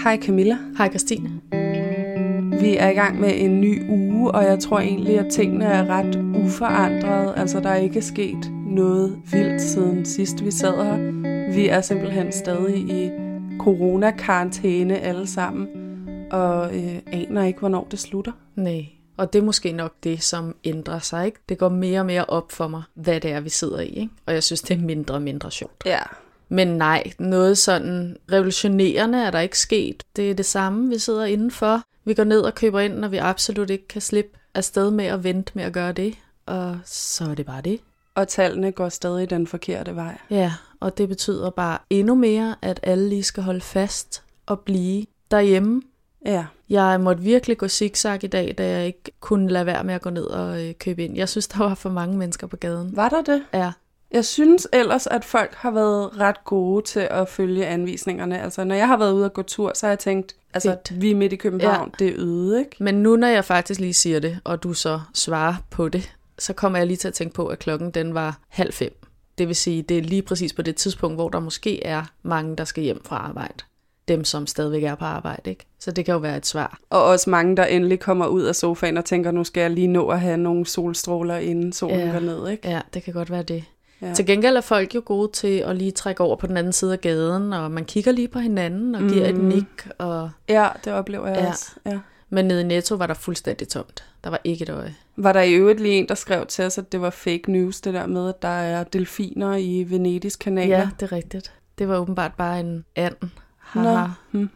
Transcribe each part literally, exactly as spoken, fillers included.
Hej Camilla. Hej Christine. Vi er i gang med en ny uge, og jeg tror egentlig, at tingene er ret uforandrede. Altså, der er ikke sket noget vildt siden sidst vi sad her. Vi er simpelthen stadig i corona-karantæne alle sammen, og øh, aner ikke, hvornår det slutter. Nej, og det er måske nok det, som ændrer sig, ikke? Det går mere og mere op for mig, hvad det er, vi sidder i, ikke? Og jeg synes, det er mindre og mindre sjovt. Ja. Men nej, noget sådan revolutionerende er der ikke sket. Det er det samme, vi sidder indenfor. Vi går ned og køber ind, når vi absolut ikke kan slippe afsted med at vente med at gøre det. Og så er det bare det. Og tallene går stadig den forkerte vej. Ja, og det betyder bare endnu mere, at alle lige skal holde fast og blive derhjemme. Ja. Jeg måtte virkelig gå zigzag i dag, da jeg ikke kunne lade være med at gå ned og øh, købe ind. Jeg synes, der var for mange mennesker på gaden. Var der det? Ja. Jeg synes ellers, at folk har været ret gode til at følge anvisningerne. Altså, når jeg har været ude og gå tur, så har jeg tænkt, altså, Fedt. vi er midt i København, ja. Det er øde, ikke? Men nu, når jeg faktisk lige siger det, og du så svarer på det, så kommer jeg lige til at tænke på, at klokken den var halv fem. Det vil sige, det er lige præcis på det tidspunkt, hvor der måske er mange, der skal hjem fra arbejde. Dem, som stadigvæk er på arbejde, ikke? Så det kan jo være et svar. Og også mange, der endelig kommer ud af sofaen og tænker, nu skal jeg lige nå at have nogle solstråler, inden solen ja. går ned, ikke? Ja, det kan godt være det. Ja. Til gengæld er folk jo gode til at lige trække over på den anden side af gaden, og man kigger lige på hinanden og giver mm. et nik. Og... Ja, det oplever jeg ja. også. Ja. Men nede i Netto var der fuldstændig tomt. Der var ikke et øje. Var der i øvrigt lige en, der skrev til os, at det var fake news, det der med, at der er delfiner i Venedigs kanaler? Ja, det er rigtigt. Det var åbenbart bare en and. Nå. Hmm.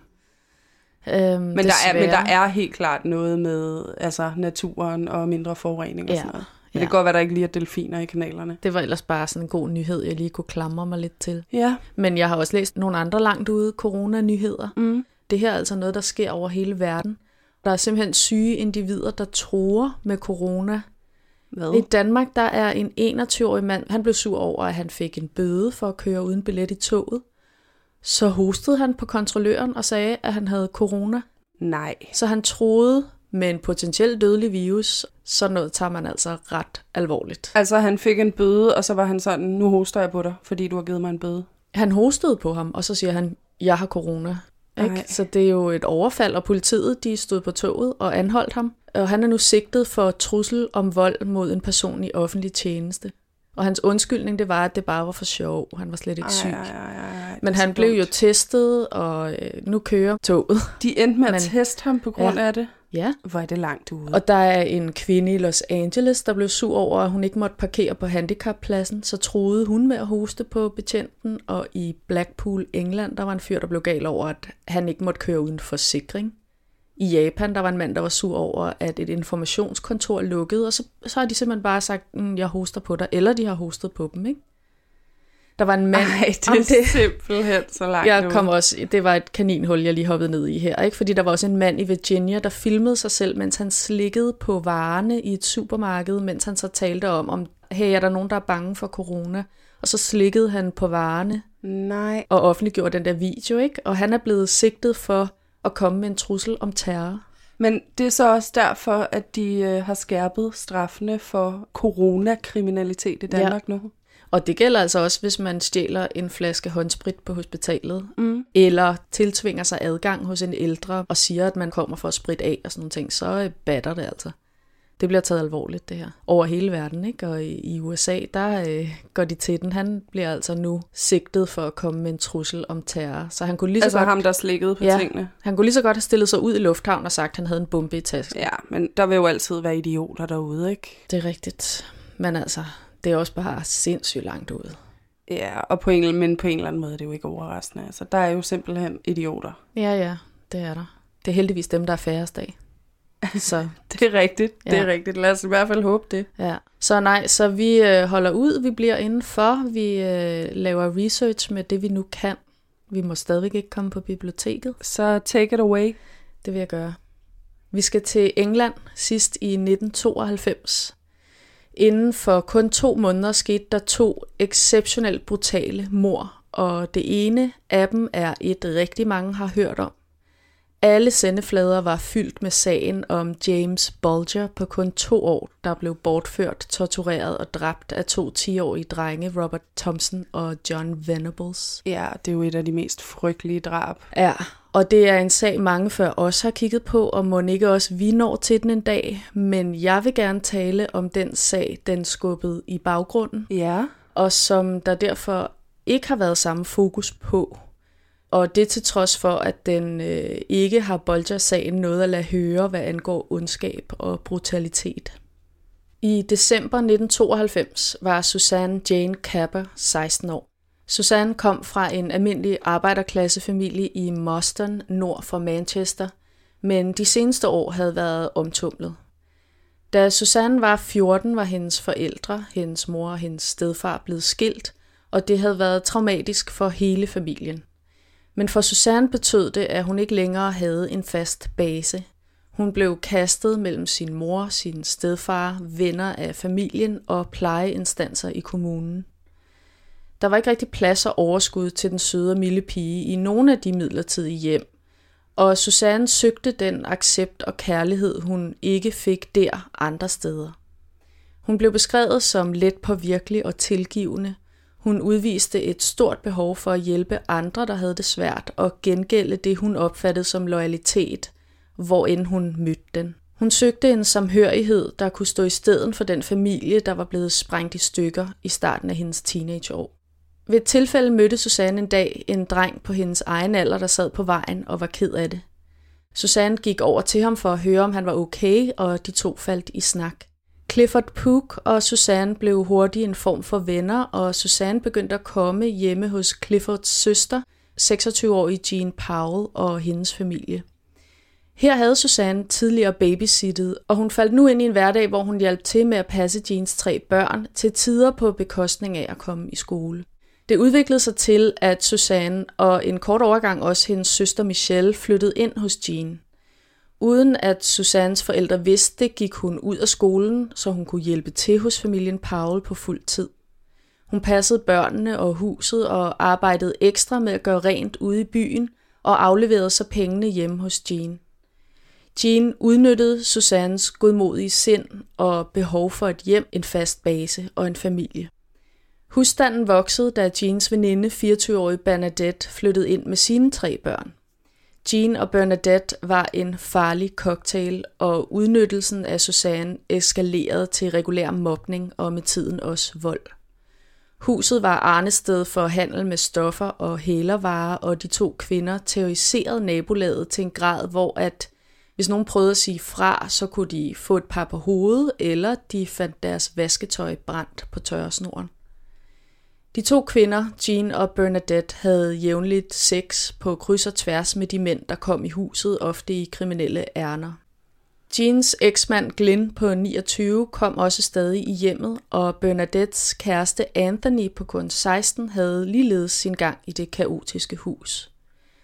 Øhm, men, der er, men der er helt klart noget med altså, naturen og mindre forurening og ja. sådan noget. Men ja. det kan godt være, der ikke lige er delfiner i kanalerne. Det var ellers bare sådan en god nyhed, jeg lige kunne klamre mig lidt til. Ja. Men jeg har også læst nogle andre langt ude corona-nyheder. Mm. Det her er altså noget, der sker over hele verden. Der er simpelthen syge individer, der truer med corona. Hvad? I Danmark, der er en enogtyve-årig mand, han blev sur over, at han fik en bøde for at køre uden billet i toget. Så hostede han på kontrolløren og sagde, at han havde corona. Nej. Så han troede med en potentielt dødelig virus, så noget tager man altså ret alvorligt. Altså han fik en bøde, og så var han sådan, nu hoster jeg på dig, fordi du har givet mig en bøde. Han hostede på ham, og så siger han, jeg har corona. Ikke? Så det er jo et overfald, og politiet de stod på toget og anholdt ham. Og han er nu sigtet for trussel om vold mod en person i offentlig tjeneste. Og hans undskyldning, det var, at det bare var for sjov. Han var slet ikke syg. Ej, ej, ej, ej, Men han blev jo testet, og øh, nu kører toget. De endte med at Men, teste ham på grund ja. af det? Ja. Hvor er det langt ude. Og der er en kvinde i Los Angeles, der blev sur over, at hun ikke måtte parkere på handicappladsen. Så troede hun med at hoste på betjenten. Og i Blackpool, England, der var en fyr, der blev gal over, at han ikke måtte køre uden forsikring. I Japan, der var en mand, der var sur over, at et informationskontor lukkede, og så, så har de simpelthen bare sagt, jeg hoster på dig, eller de har hostet på dem, ikke? Der var en mand... Ej, det er det, simpelthen så langt jeg ud. kom også, det var et kaninhul, jeg lige hoppede ned i her, ikke? Fordi der var også en mand i Virginia, der filmede sig selv, mens han slikkede på varerne i et supermarked, mens han så talte om, om hey, er der nogen, der er bange for corona? Og så slikkede han på varerne. Nej. Og offentliggjorde den der video, ikke? Og han er blevet sigtet for at komme med en trussel om terror. Men det er så også derfor, at de øh, har skærpet straffene for coronakriminalitet i Danmark ja. nu. Og det gælder altså også, hvis man stjæler en flaske håndsprit på hospitalet, mm. eller tiltvinger sig adgang hos en ældre og siger, at man kommer for at spritte af og sådan nogle ting, så batter det altså. Det bliver taget alvorligt, det her. Over hele verden, ikke? Og i, i U S A, der øh, går de til den. Han bliver altså nu sigtet for at komme med en trussel om terror. Så han kunne lige så altså godt... ham, der slikkede på ja, tingene? Han kunne lige så godt have stillet sig ud i lufthavnen og sagt, at han havde en bombe i tasken. Ja, men der vil jo altid være idioter derude, ikke? Det er rigtigt. Men altså, det er også bare sindssygt langt ude. Ja, og på en, men på en eller anden måde er det jo ikke overraskende. Altså, der er jo simpelthen idioter. Ja, ja, det er der. Det er heldigvis dem, der er færrest af. Så det er rigtigt, ja. det er rigtigt. Lad os i hvert fald håbe det. Ja. Så nej, så vi øh, holder ud, vi bliver indenfor, vi øh, laver research med det, vi nu kan. Vi må stadigvæk ikke komme på biblioteket. Så take it away. Det vil jeg gøre. Vi skal til England sidst i nitten tooghalvfems. Inden for kun to måneder skete der to exceptionelt brutale mord, og det ene af dem er et rigtig mange har hørt om. Alle sendeflader var fyldt med sagen om James Bulger på kun to år, der blev bortført, tortureret og dræbt af to ti-årige drenge, Robert Thompson og John Venables. Ja, det er jo et af de mest frygtelige drab. Ja, og det er en sag, mange før os har kigget på, og må ikke også vi når til den en dag. Men jeg vil gerne tale om den sag, den skubbede i baggrunden. Ja. Og som der derfor ikke har været samme fokus på. Og det til trods for, at den øh, ikke har Bulger-sagen noget at lade høre, hvad angår ondskab og brutalitet. I december nitten tooghalvfems var Susanne Jane Capper seksten år. Susanne kom fra en almindelig arbejderklassefamilie i Moston, nord for Manchester, men de seneste år havde været omtumlet. Da Susanne var fjorten, var hendes forældre, hendes mor og hendes stedfar blevet skilt, og det havde været traumatisk for hele familien. Men for Susanne betød det, at hun ikke længere havde en fast base. Hun blev kastet mellem sin mor, sin stedfar, venner af familien og plejeinstanser i kommunen. Der var ikke rigtig plads og overskud til den søde og milde pige i nogle af de midlertidige hjem, og Susanne søgte den accept og kærlighed, hun ikke fik der andre steder. Hun blev beskrevet som let påvirkelig og tilgivende. Hun udviste et stort behov for at hjælpe andre, der havde det svært, og gengælde det, hun opfattede som loyalitet, hvorend hun mødte den. Hun søgte en samhørighed, der kunne stå i stedet for den familie, der var blevet sprængt i stykker i starten af hendes teenageår. Ved et tilfælde mødte Susanne en dag en dreng på hendes egen alder, der sad på vejen og var ked af det. Susanne gik over til ham for at høre, om han var okay, og de to faldt i snak. Clifford Pook og Susanne blev hurtigt en form for venner, og Susanne begyndte at komme hjemme hos Cliffords søster, seksogtyve-årige Jean Powell og hendes familie. Her havde Susanne tidligere babysittet, og hun faldt nu ind i en hverdag, hvor hun hjalp til med at passe Jeans tre børn, til tider på bekostning af at komme i skole. Det udviklede sig til, at Susanne og en kort overgang også hendes søster Michelle flyttede ind hos Jean. Uden at Susannes forældre vidste det, gik hun ud af skolen, så hun kunne hjælpe til hos familien Powell på fuld tid. Hun passede børnene og huset og arbejdede ekstra med at gøre rent ude i byen og afleverede så pengene hjemme hos Jean. Jean udnyttede Susannes godmodige sind og behov for et hjem, en fast base og en familie. Husstanden voksede, da Jeans veninde, fireogtyve-årige Bernadette, flyttede ind med sine tre børn. Jean og Bernadette var en farlig cocktail, og udnyttelsen af Susanne eskalerede til regulær mobning og med tiden også vold. Huset var arnested for handel med stoffer og hælervarer, og de to kvinder terroriserede nabolaget til en grad, hvor at hvis nogen prøvede at sige fra, så kunne de få et par på hovedet, eller de fandt deres vasketøj brændt på tørresnoren. De to kvinder, Jean og Bernadette, havde jævnligt sex på kryds og tværs med de mænd, der kom i huset, ofte i kriminelle ærner. Jeans eksmand Glyn på niogtyve kom også stadig i hjemmet, og Bernadettes kæreste Anthony på kun seksten havde ligeledes sin gang i det kaotiske hus.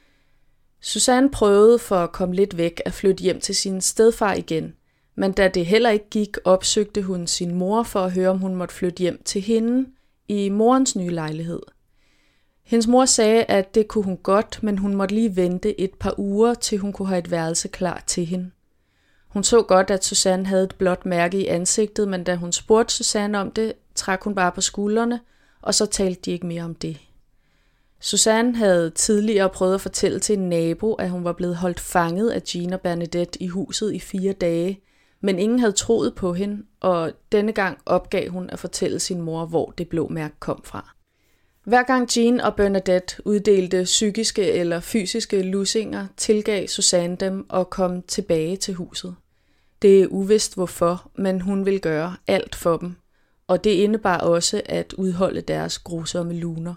Susanne prøvede for at komme lidt væk at flytte hjem til sin stedfar igen, men da det heller ikke gik, opsøgte hun sin mor for at høre, om hun måtte flytte hjem til hende i morens nye lejlighed. Hendes mor sagde, at det kunne hun godt, men hun måtte lige vente et par uger, til hun kunne have et værelse klar til hende. Hun så godt, at Susanne havde et blåt mærke i ansigtet, men da hun spurgte Susanne om det, trak hun bare på skuldrene, og så talte de ikke mere om det. Susanne havde tidligere prøvet at fortælle til en nabo, at hun var blevet holdt fanget af Jean og Bernadette i huset i fire dage, men ingen havde troet på hende, og denne gang opgav hun at fortælle sin mor, hvor det blå mærke kom fra. Hver gang Jean og Bernadette uddelte psykiske eller fysiske lussinger, tilgav Susanne dem og kom tilbage til huset. Det er uvist hvorfor, men hun ville gøre alt for dem, og det indebar også at udholde deres grusomme luner.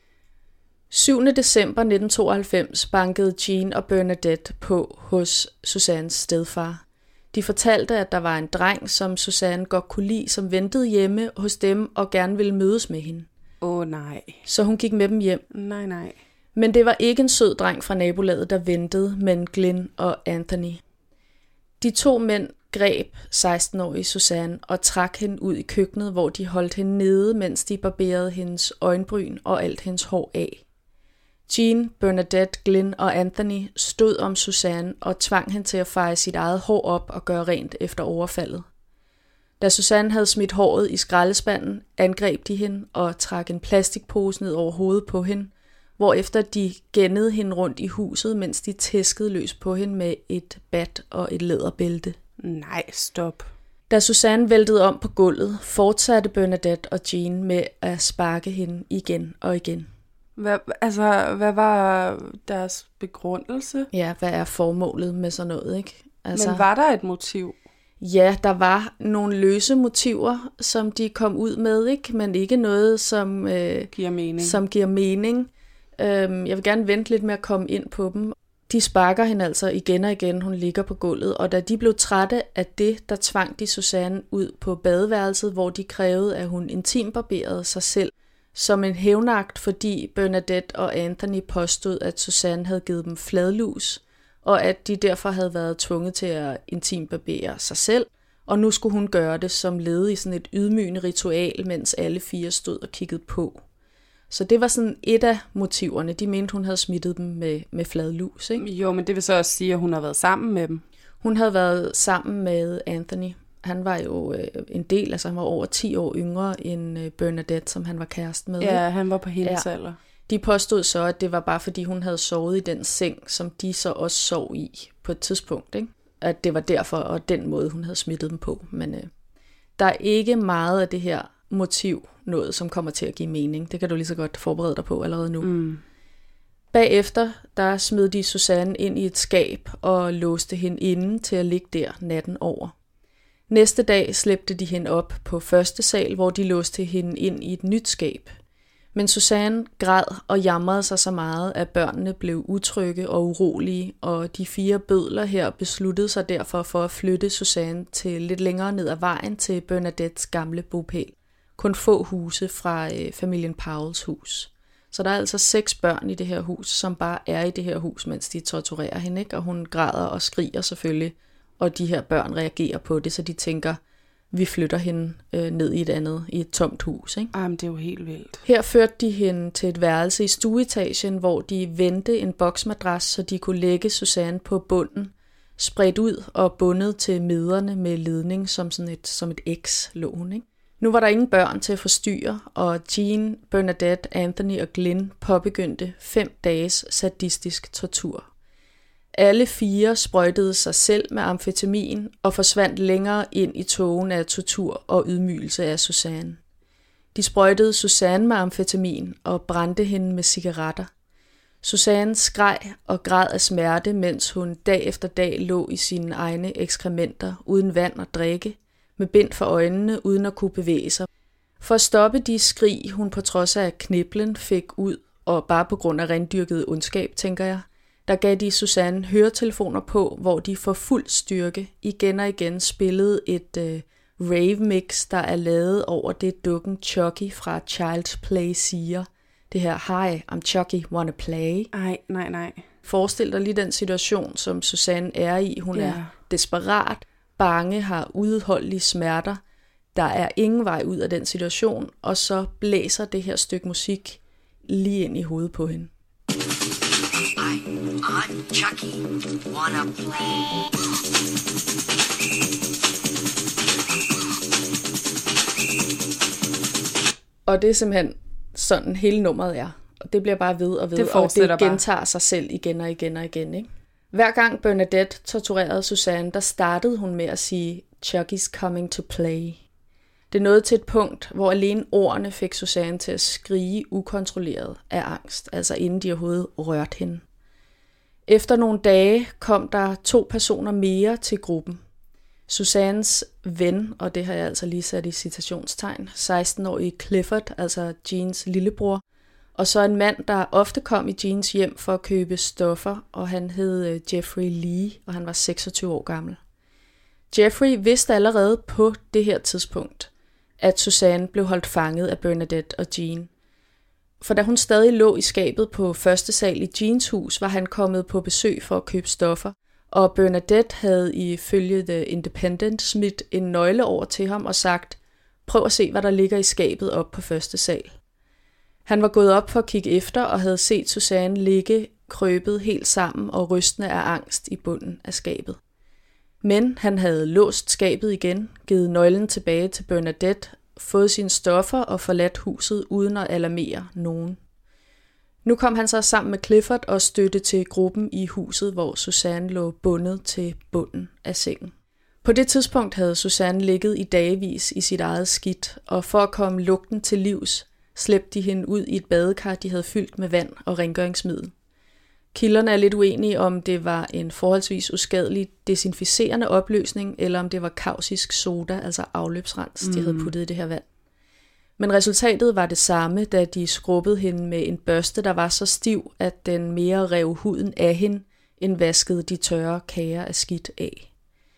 syvende december nitten tooghalvfems bankede Jean og Bernadette på hos Susannes stedfar. De fortalte, at der var en dreng, som Susanne godt kunne lide, som ventede hjemme hos dem og gerne ville mødes med hende. Åh oh, nej. Så hun gik med dem hjem. Nej, nej. Men det var ikke en sød dreng fra nabolaget, der ventede, men Glyn og Anthony. De to mænd greb seksten-årige Susanne og trak hende ud i køkkenet, hvor de holdt hende nede, mens de barberede hendes øjenbryn og alt hendes hår af. Jean, Bernadette, Glynn og Anthony stod om Suzanne og tvang hende til at feje sit eget hår op og gøre rent efter overfaldet. Da Suzanne havde smidt håret i skraldespanden, angreb de hende og trak en plastikpose ned over hovedet på hende, hvorefter de gennede hende rundt i huset, mens de tæskede løs på hende med et bat og et læderbælte. Nej, stop. Da Suzanne væltede om på gulvet, fortsatte Bernadette og Jean med at sparke hende igen og igen. Hvad, altså, hvad var deres begrundelse? Ja, hvad er formålet med sådan noget, ikke? Altså, Men var der et motiv? Ja, der var nogle løse motiver, som de kom ud med, ikke? Men ikke noget, som, øh, giver mening. Som giver mening. Øhm, jeg vil gerne vente lidt med at komme ind på dem. De sparker hende altså igen og igen, hun ligger på gulvet, og da de blev trætte af det, der tvang de Suzanne ud på badeværelset, hvor de krævede, at hun intimbarberede sig selv, som en hævnagt, fordi Bernadette og Anthony påstod, at Suzanne havde givet dem fladlus, og at de derfor havde været tvunget til at intimbarbere sig selv, og nu skulle hun gøre det som led i sådan et ydmygende ritual, mens alle fire stod og kiggede på. Så det var sådan et af motiverne. De mente, hun havde smittet dem med, med fladlus, ikke? Jo, men det vil så også sige, at hun har været sammen med dem. Hun havde været sammen med Anthony. Han var jo øh, en del, altså han var over ti år yngre end øh, Bernadette, som han var kæreste med. Ja, han var på hendes ja. alder. De påstod så, at det var bare fordi, hun havde sovet i den seng, som de så også sov i på et tidspunkt, ikke? At det var derfor, og den måde, hun havde smittet dem på. Men øh, der er ikke meget af det her motiv, noget som kommer til at give mening. Det kan du lige så godt forberede dig på allerede nu. Mm. Bagefter, der smed de Suzanne ind i et skab og låste hende inde til at ligge der natten over. Næste dag slæbte de hende op på første sal, hvor de låste hende ind i et nyt skab. Men Suzanne græd og jamrede sig så meget, at børnene blev utrygge og urolige, og de fire bødler her besluttede sig derfor for at flytte Suzanne til lidt længere ned ad vejen til Bernadettes gamle bopæl. Kun få huse fra øh, familien Powells hus. Så der er altså seks børn i det her hus, som bare er i det her hus, mens de torturerer hende, ikke? Og hun græder og skriger selvfølgelig, og de her børn reagerer på det, så de tænker, vi flytter hende øh, ned i et andet, i et tomt hus, ikke? Jamen, det er jo helt vildt. Her førte de hende til et værelse i stueetagen, hvor de vendte en boksmadras, så de kunne lægge Suzanne på bunden, spredt ud og bundet til miderne med ledning, som sådan et, som et X lå hun, ikke? Nu var der ingen børn til at forstyrre, og Jean, Bernadette, Anthony og Glynn påbegyndte fem dages sadistisk tortur. Alle fire sprøjtede sig selv med amfetamin og forsvandt længere ind i tågen af tortur og ydmygelse af Suzanne. De sprøjtede Suzanne med amfetamin og brændte hende med cigaretter. Suzanne skreg og græd af smerte, mens hun dag efter dag lå i sine egne ekskrementer uden vand og drikke, med bind for øjnene uden at kunne bevæge sig. For at stoppe de skrig, hun på trods af kniblen fik ud, og bare på grund af rendyrket ondskab, tænker jeg, der gav de Suzanne høretelefoner på, hvor de for fuld styrke igen og igen spillede et øh, rave-mix, der er lavet over det dukken Chucky fra Child's Play siger. Det her, hi, I'm Chucky, wanna play? Ej, nej, nej. Forestil dig lige den situation, som Suzanne er i. Hun yeah. er desperat, bange, har uudholdelige smerter. Der er ingen vej ud af den situation, og så blæser det her stykke musik lige ind i hovedet på hende. I'm Chucky, wanna play? Og det er simpelthen sådan hele nummeret er. Og det bliver bare ved og ved, det og det gentager bare. sig selv igen og igen og igen, ikke? Hver gang Bernadette torturerede Suzanne, der startede hun med at sige, Chucky's coming to play. Det nåede til et punkt, hvor alene ordene fik Suzanne til at skrige ukontrolleret af angst, altså inden de overhovedet rørte hende. Efter nogle dage kom der to personer mere til gruppen. Suzannes ven, og det har jeg altså lige sat i citationstegn, seksten-årige Clifford, altså Jeans lillebror, og så en mand, der ofte kom i Jeans hjem for at købe stoffer, og han hed Jeffrey Lee, og han var seksogtyve år gammel. Jeffrey vidste allerede på det her tidspunkt, at Suzanne blev holdt fanget af Bernadette og Jean. For da hun stadig lå i skabet på første sal i Jeans hus, var han kommet på besøg for at købe stoffer, og Bernadette havde ifølge The Independent smidt en nøgle over til ham og sagt, prøv at se, hvad der ligger i skabet op på første sal. Han var gået op for at kigge efter og havde set Suzanne ligge krøbet helt sammen og rystende af angst i bunden af skabet. Men han havde låst skabet igen, givet nøglen tilbage til Bernadette, fået sine stoffer og forladt huset uden at alarmere nogen. Nu kom han så sammen med Clifford og støtte til gruppen i huset, hvor Suzanne lå bundet til bunden af sengen. På det tidspunkt havde Suzanne ligget i dagevis i sit eget skidt, og for at komme lugten til livs, slæbte de hende ud i et badekar, de havde fyldt med vand og rengøringsmiddel. Kilderne er lidt uenige, om det var en forholdsvis uskadelig desinficerende opløsning, eller om det var kausisk soda, altså afløbsrens, mm. de havde puttet i det her vand. Men resultatet var det samme, da de skrubbede hende med en børste, der var så stiv, at den mere rev huden af hende, end vaskede de tørre kager af skidt af.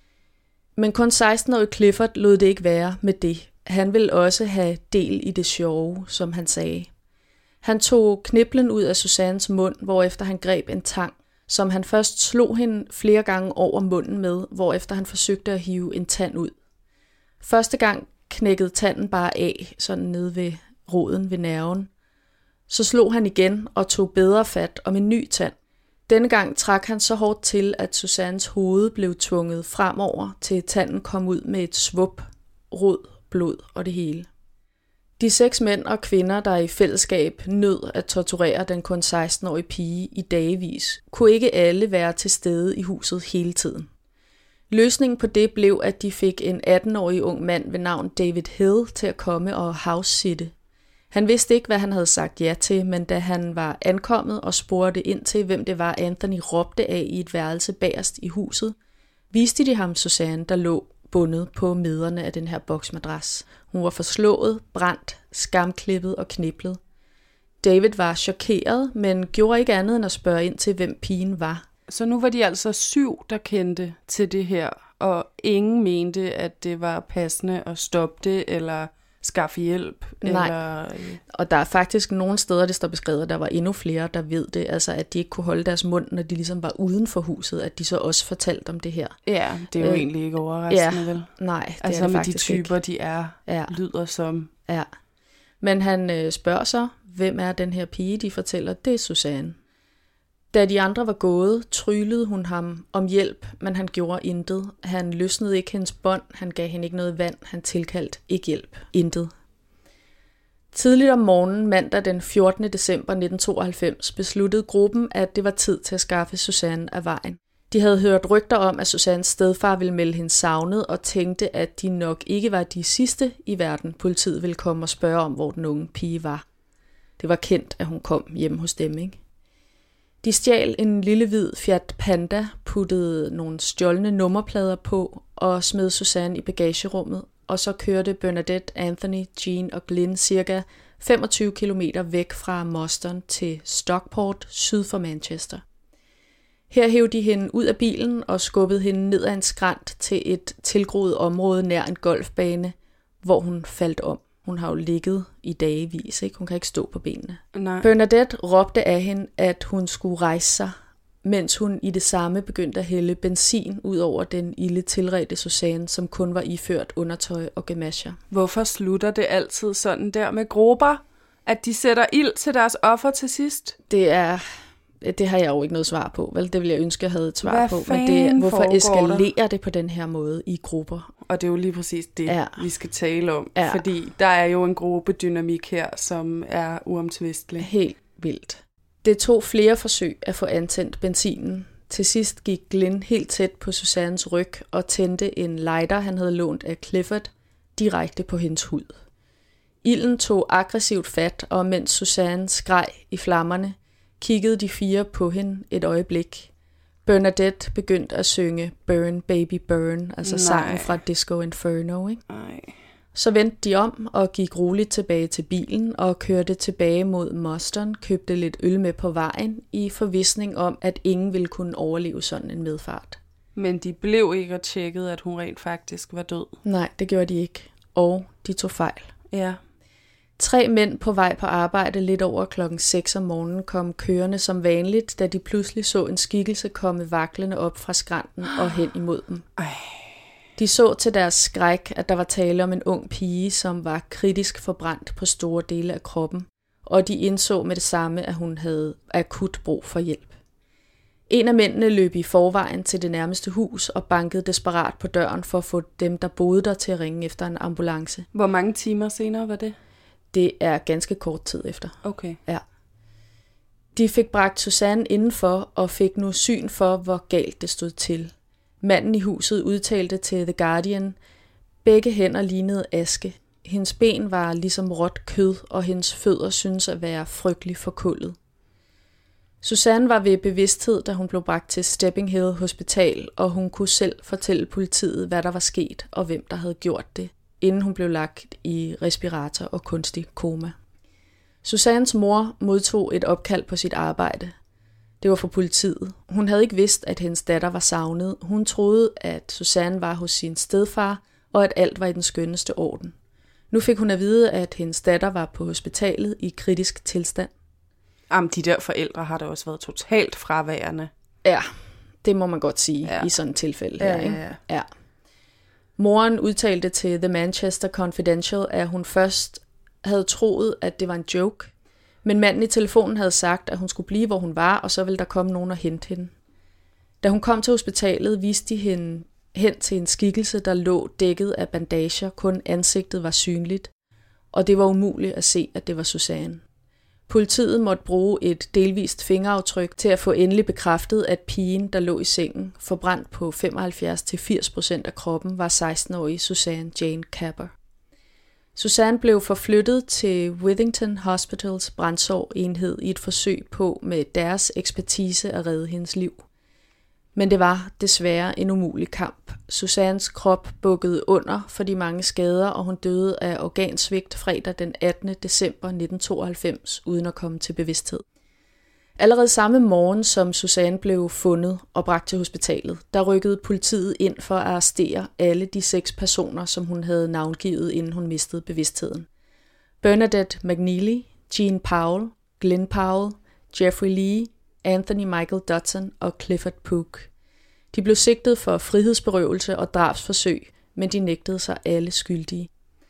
Men kun seksten-årige Clifford lod det ikke være med det. Han ville også have del i det sjove, som han sagde. Han tog kniplen ud af Suzannes mund, hvorefter han greb en tang, som han først slog hende flere gange over munden med, hvorefter han forsøgte at hive en tand ud. Første gang knækkede tanden bare af, sådan nede ved roden ved nerven. Så slog han igen og tog bedre fat om en ny tand. Denne gang trak han så hårdt til, at Suzannes hoved blev tvunget fremover, til tanden kom ud med et svup, rod, blod og det hele. De seks mænd og kvinder, der i fællesskab nød at torturere den kun seksten-årige pige i dagevis, kunne ikke alle være til stede i huset hele tiden. Løsningen på det blev, at de fik en atten-årig ung mand ved navn David Hill til at komme og house-sitte. Han vidste ikke, hvad han havde sagt ja til, men da han var ankommet og spurgte ind til, hvem det var, Anthony råbte af i et værelse bagerst i huset, viste de ham Suzanne, der lå bundet på miderne af den her boksmadras. Hun var forslået, brændt, skamklippet og kniblet. David var chokeret, men gjorde ikke andet end at spørge ind til, hvem pigen var. Så nu var de altså syv, der kendte til det her, og ingen mente, at det var passende at stoppe det, eller skaffe hjælp. Nej, eller... og der er faktisk nogle steder, det står beskrevet, at der var endnu flere, der ved det, altså at de ikke kunne holde deres mund, når de ligesom var uden for huset, at de så også fortalte om det her. Ja, det er jo øh, egentlig ikke overraskende, ja, vel? Nej, det altså er det med faktisk de typer, ikke. de er, ja. lyder som. Ja, men han øh, spørger så, hvem er den her pige, de fortæller, det er Suzanne. Da de andre var gået, tryllede hun ham om hjælp, men han gjorde intet. Han løsnede ikke hendes bånd, han gav hende ikke noget vand, han tilkaldte ikke hjælp. Intet. Tidligt om morgenen, mandag den fjortende december nitten tooghalvfems, besluttede gruppen, at det var tid til at skaffe Suzanne af vejen. De havde hørt rygter om, at Suzannes stedfar ville melde hende savnet, og tænkte, at de nok ikke var de sidste i verden. Politiet ville komme og spørge om, hvor den unge pige var. Det var kendt, at hun kom hjem hos dem, ikke? De stjal en lille hvid Fiat Panda, puttede nogle stjålne nummerplader på og smed Suzanne i bagagerummet, og så kørte Bernadette, Anthony, Jean og Glyn cirka femogtyve kilometer væk fra Moston til Stockport, syd for Manchester. Her hev de hende ud af bilen og skubbede hende ned ad en skrænt til et tilgroet område nær en golfbane, hvor hun faldt om. Hun har jo ligget i dagevis, ikke? Hun kan ikke stå på benene. Nej. Bernadette råbte af hende, at hun skulle rejse sig, mens hun i det samme begyndte at hælde benzin ud over den ilde tilredte Suzanne, som kun var iført undertøj og gamasjer. Hvorfor slutter det altid sådan der med grupper, at de sætter ild til deres offer til sidst? Det er... Det har jeg jo ikke noget svar på, vel? Det ville jeg ønske, jeg havde et svar Hvad på. Men det, hvorfor eskalerer der? det på den her måde i grupper? Og det er jo lige præcis det, ja. vi skal tale om. Ja. Fordi der er jo en gruppedynamik her, som er uomtvistelig. Helt vildt. Det tog flere forsøg at få antændt benzinen. Til sidst gik Glyn helt tæt på Suzannes ryg og tændte en lighter, han havde lånt af Clifford, direkte på hendes hud. Ilden tog aggressivt fat, og mens Suzanne skreg i flammerne, kiggede de fire på hende et øjeblik. Bernadette begyndte at synge Burn Baby Burn, altså Nej. sangen fra Disco Inferno, ikke? Nej. Så vendte de om og gik roligt tilbage til bilen og kørte tilbage mod Moston, købte lidt øl med på vejen i forvisning om, at ingen ville kunne overleve sådan en medfart. Men de blev ikke og tjekkede, at hun rent faktisk var død. Nej, det gjorde de ikke. Og de tog fejl. Ja. Tre mænd på vej på arbejde lidt over klokken seks om morgenen kom kørende som vanligt, da de pludselig så en skikkelse komme vaklende op fra skrænten og hen imod dem. Ej. De så til deres skræk, at der var tale om en ung pige, som var kritisk forbrændt på store dele af kroppen, og de indså med det samme, at hun havde akut brug for hjælp. En af mændene løb i forvejen til det nærmeste hus og bankede desperat på døren for at få dem, der boede der, til at ringe efter en ambulance. Hvor mange timer senere var det? Det er ganske kort tid efter. Okay. Ja. De fik bragt Suzanne indenfor og fik nu syn for, hvor galt det stod til. Manden i huset udtalte til The Guardian: begge hænder lignede aske. Hendes ben var ligesom råt kød, og hendes fødder syntes at være frygtelig forkullet. Suzanne var ved bevidsthed, da hun blev bragt til Stepping Hill Hospital, og hun kunne selv fortælle politiet, hvad der var sket og hvem der havde gjort det, inden hun blev lagt i respirator og kunstig koma. Suzannes mor modtog et opkald på sit arbejde. Det var fra politiet. Hun havde ikke vidst, at hendes datter var savnet. Hun troede, at Suzanne var hos sin stedfar, og at alt var i den skønneste orden. Nu fik hun at vide, at hendes datter var på hospitalet i kritisk tilstand. Jamen, de der forældre har da også været totalt fraværende. Ja, det må man godt sige ja. i sådan et tilfælde ja, her. Ikke? Ja, ja. Ja. Moren udtalte til The Manchester Confidential, at hun først havde troet, at det var en joke, men manden i telefonen havde sagt, at hun skulle blive, hvor hun var, og så ville der komme nogen og hente hende. Da hun kom til hospitalet, viste de hende hen til en skikkelse, der lå dækket af bandager, kun ansigtet var synligt, og det var umuligt at se, at det var Suzanne. Politiet måtte bruge et delvist fingeraftryk til at få endelig bekræftet, at pigen, der lå i sengen, forbrændt på femoghalvfjerds til firs procent af kroppen, var seksten-årige Suzanne Jane Capper. Suzanne blev forflyttet til Withington Hospitals brandsorgenhed i et forsøg på med deres ekspertise at redde hendes liv. Men det var desværre en umulig kamp. Suzannes krop bukkede under for de mange skader, og hun døde af organsvigt fredag den attende december nitten tooghalvfems uden at komme til bevidsthed. Allerede samme morgen, som Suzanne blev fundet og bragt til hospitalet, der rykkede politiet ind for at arrestere alle de seks personer, som hun havde navngivet, inden hun mistede bevidstheden. Bernadette McNeely, Jean Powell, Glenn Powell, Jeffrey Lee, Anthony Michael Dutton og Clifford Pook. De blev sigtet for frihedsberøvelse og drabsforsøg, men de nægtede sig alle skyldige.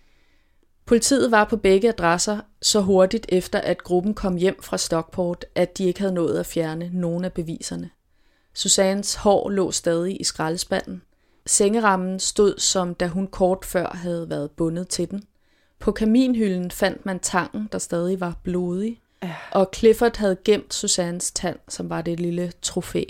Politiet var på begge adresser så hurtigt efter, at gruppen kom hjem fra Stockport, at de ikke havde nået at fjerne nogen af beviserne. Suzannes hår lå stadig i skraldespanden. Sengerammen stod, som da hun kort før havde været bundet til den. På kaminhylden fandt man tangen, der stadig var blodig, ja. Og Clifford havde gemt Suzannes tand, som var det lille trofæ.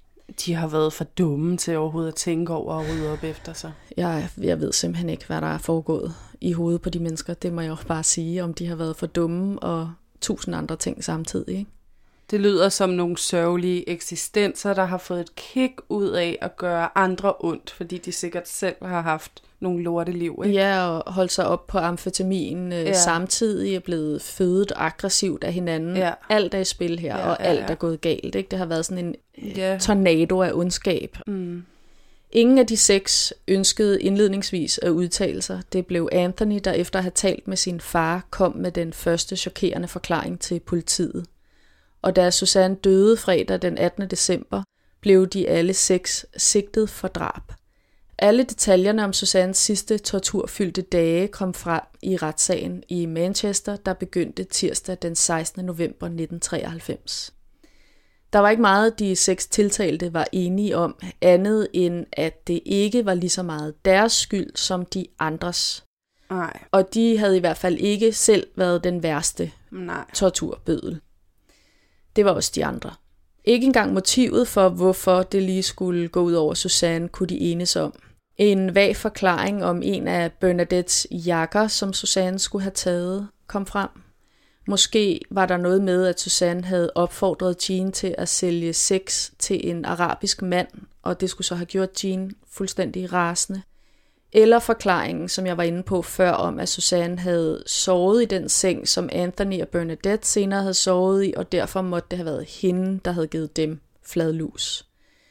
De har været for dumme til overhovedet at tænke over og rydde op efter sig. Jeg, jeg ved simpelthen ikke, hvad der er foregået i hovedet på de mennesker. Det må jeg jo bare sige, om de har været for dumme og tusind andre ting samtidig. Ikke? Det lyder som nogle sørgelige eksistenser, der har fået et kick ud af at gøre andre ondt, fordi de sikkert selv har haft nogle lorteliv. Ikke? Ja, og holdt sig op på amfetamin øh, ja. Samtidig er blevet fødet aggressivt af hinanden. Ja. Alt er i spil her, ja, og alt ja, ja. er gået galt. Ikke? Det har været sådan en ja. tornado af ondskab. Mm. Ingen af de seks ønskede indledningsvis at udtale sig. Det blev Anthony, der efter at have talt med sin far, kom med den første chokerende forklaring til politiet. Og da Suzanne døde fredag den attende december, blev de alle seks sigtet for drab. Alle detaljerne om Suzannes sidste torturfyldte dage kom frem i retssagen i Manchester, der begyndte tirsdag den sekstende november nitten treoghalvfems. Der var ikke meget, de seks tiltalte var enige om, andet end at det ikke var lige så meget deres skyld som de andres. Nej. Og de havde i hvert fald ikke selv været den værste Nej. torturbødel. Det var også de andre. Ikke engang motivet for, hvorfor det lige skulle gå ud over Suzanne, kunne de enes om. En vag forklaring om en af Bernadettes jakker, som Suzanne skulle have taget, kom frem. Måske var der noget med, at Suzanne havde opfordret Jean til at sælge sex til en arabisk mand, og det skulle så have gjort Jean fuldstændig rasende. Eller forklaringen, som jeg var inde på før, om at Suzanne havde sovet i den seng, som Anthony og Bernadette senere havde sovet i, og derfor måtte det have været hende, der havde givet dem fladlus.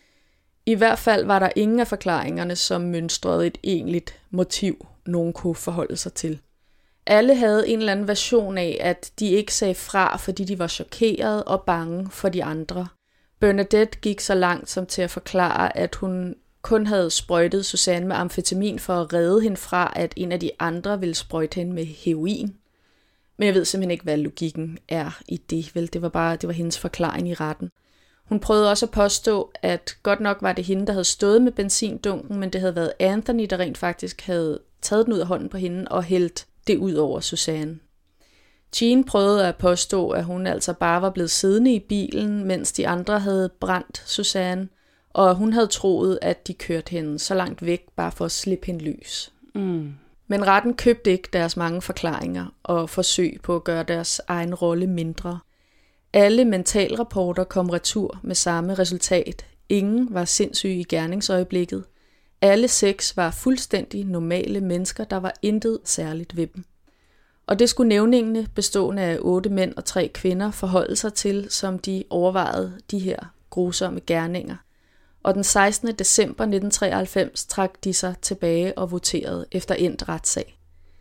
I hvert fald var der ingen af forklaringerne, som mønstrede et egentligt motiv, nogen kunne forholde sig til. Alle havde en eller anden version af, at de ikke sagde fra, fordi de var chokerede og bange for de andre. Bernadette gik så langt som til at forklare, at hun kun havde sprøjtet Suzanne med amfetamin for at redde hende fra, at en af de andre ville sprøjte hende med heroin. Men jeg ved simpelthen ikke, hvad logikken er i det. Vel, det var bare det var hendes forklaring i retten. Hun prøvede også at påstå, at godt nok var det hende, der havde stået med benzindunken, men det havde været Anthony, der rent faktisk havde taget den ud af hånden på hende og hældt det ud over Suzanne. Jean prøvede at påstå, at hun altså bare var blevet siddende i bilen, mens de andre havde brændt Suzanne, og hun havde troet, at de kørte hende så langt væk, bare for at slippe hende løs. Mm. Men retten købte ikke deres mange forklaringer og forsøg på at gøre deres egen rolle mindre. Alle mentalrapporter kom retur med samme resultat. Ingen var sindssyge i gerningsøjeblikket. Alle seks var fuldstændig normale mennesker, der var intet særligt ved dem. Og det skulle nævningene, bestående af otte mænd og tre kvinder, forholde sig til, som de overvejede de her grusomme gerninger. Og den sekstende december nitten treoghalvfems trak de sig tilbage og voterede efter endt retssag.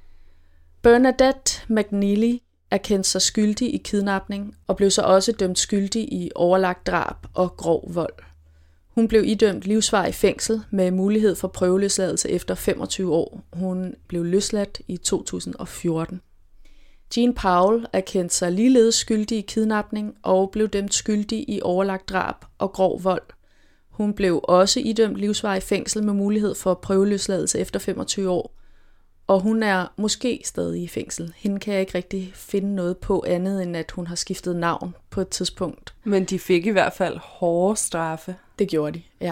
Bernadette McNeely erkendte sig skyldig i kidnapning og blev så også dømt skyldig i overlagt drab og grov vold. Hun blev idømt livsvarig fængsel med mulighed for prøveløsladelse efter femogtyve år. Hun blev løsladt i to tusind og fjorten. Jean Powell erkendte sig ligeledes skyldig i kidnapning og blev dømt skyldig i overlagt drab og grov vold. Hun blev også idømt livsvarig fængsel med mulighed for prøveløsladelse efter femogtyve år. Og hun er måske stadig i fængsel. Hende kan jeg ikke rigtig finde noget på andet, end at hun har skiftet navn på et tidspunkt. Men de fik i hvert fald hårde straffe. Det gjorde de, ja.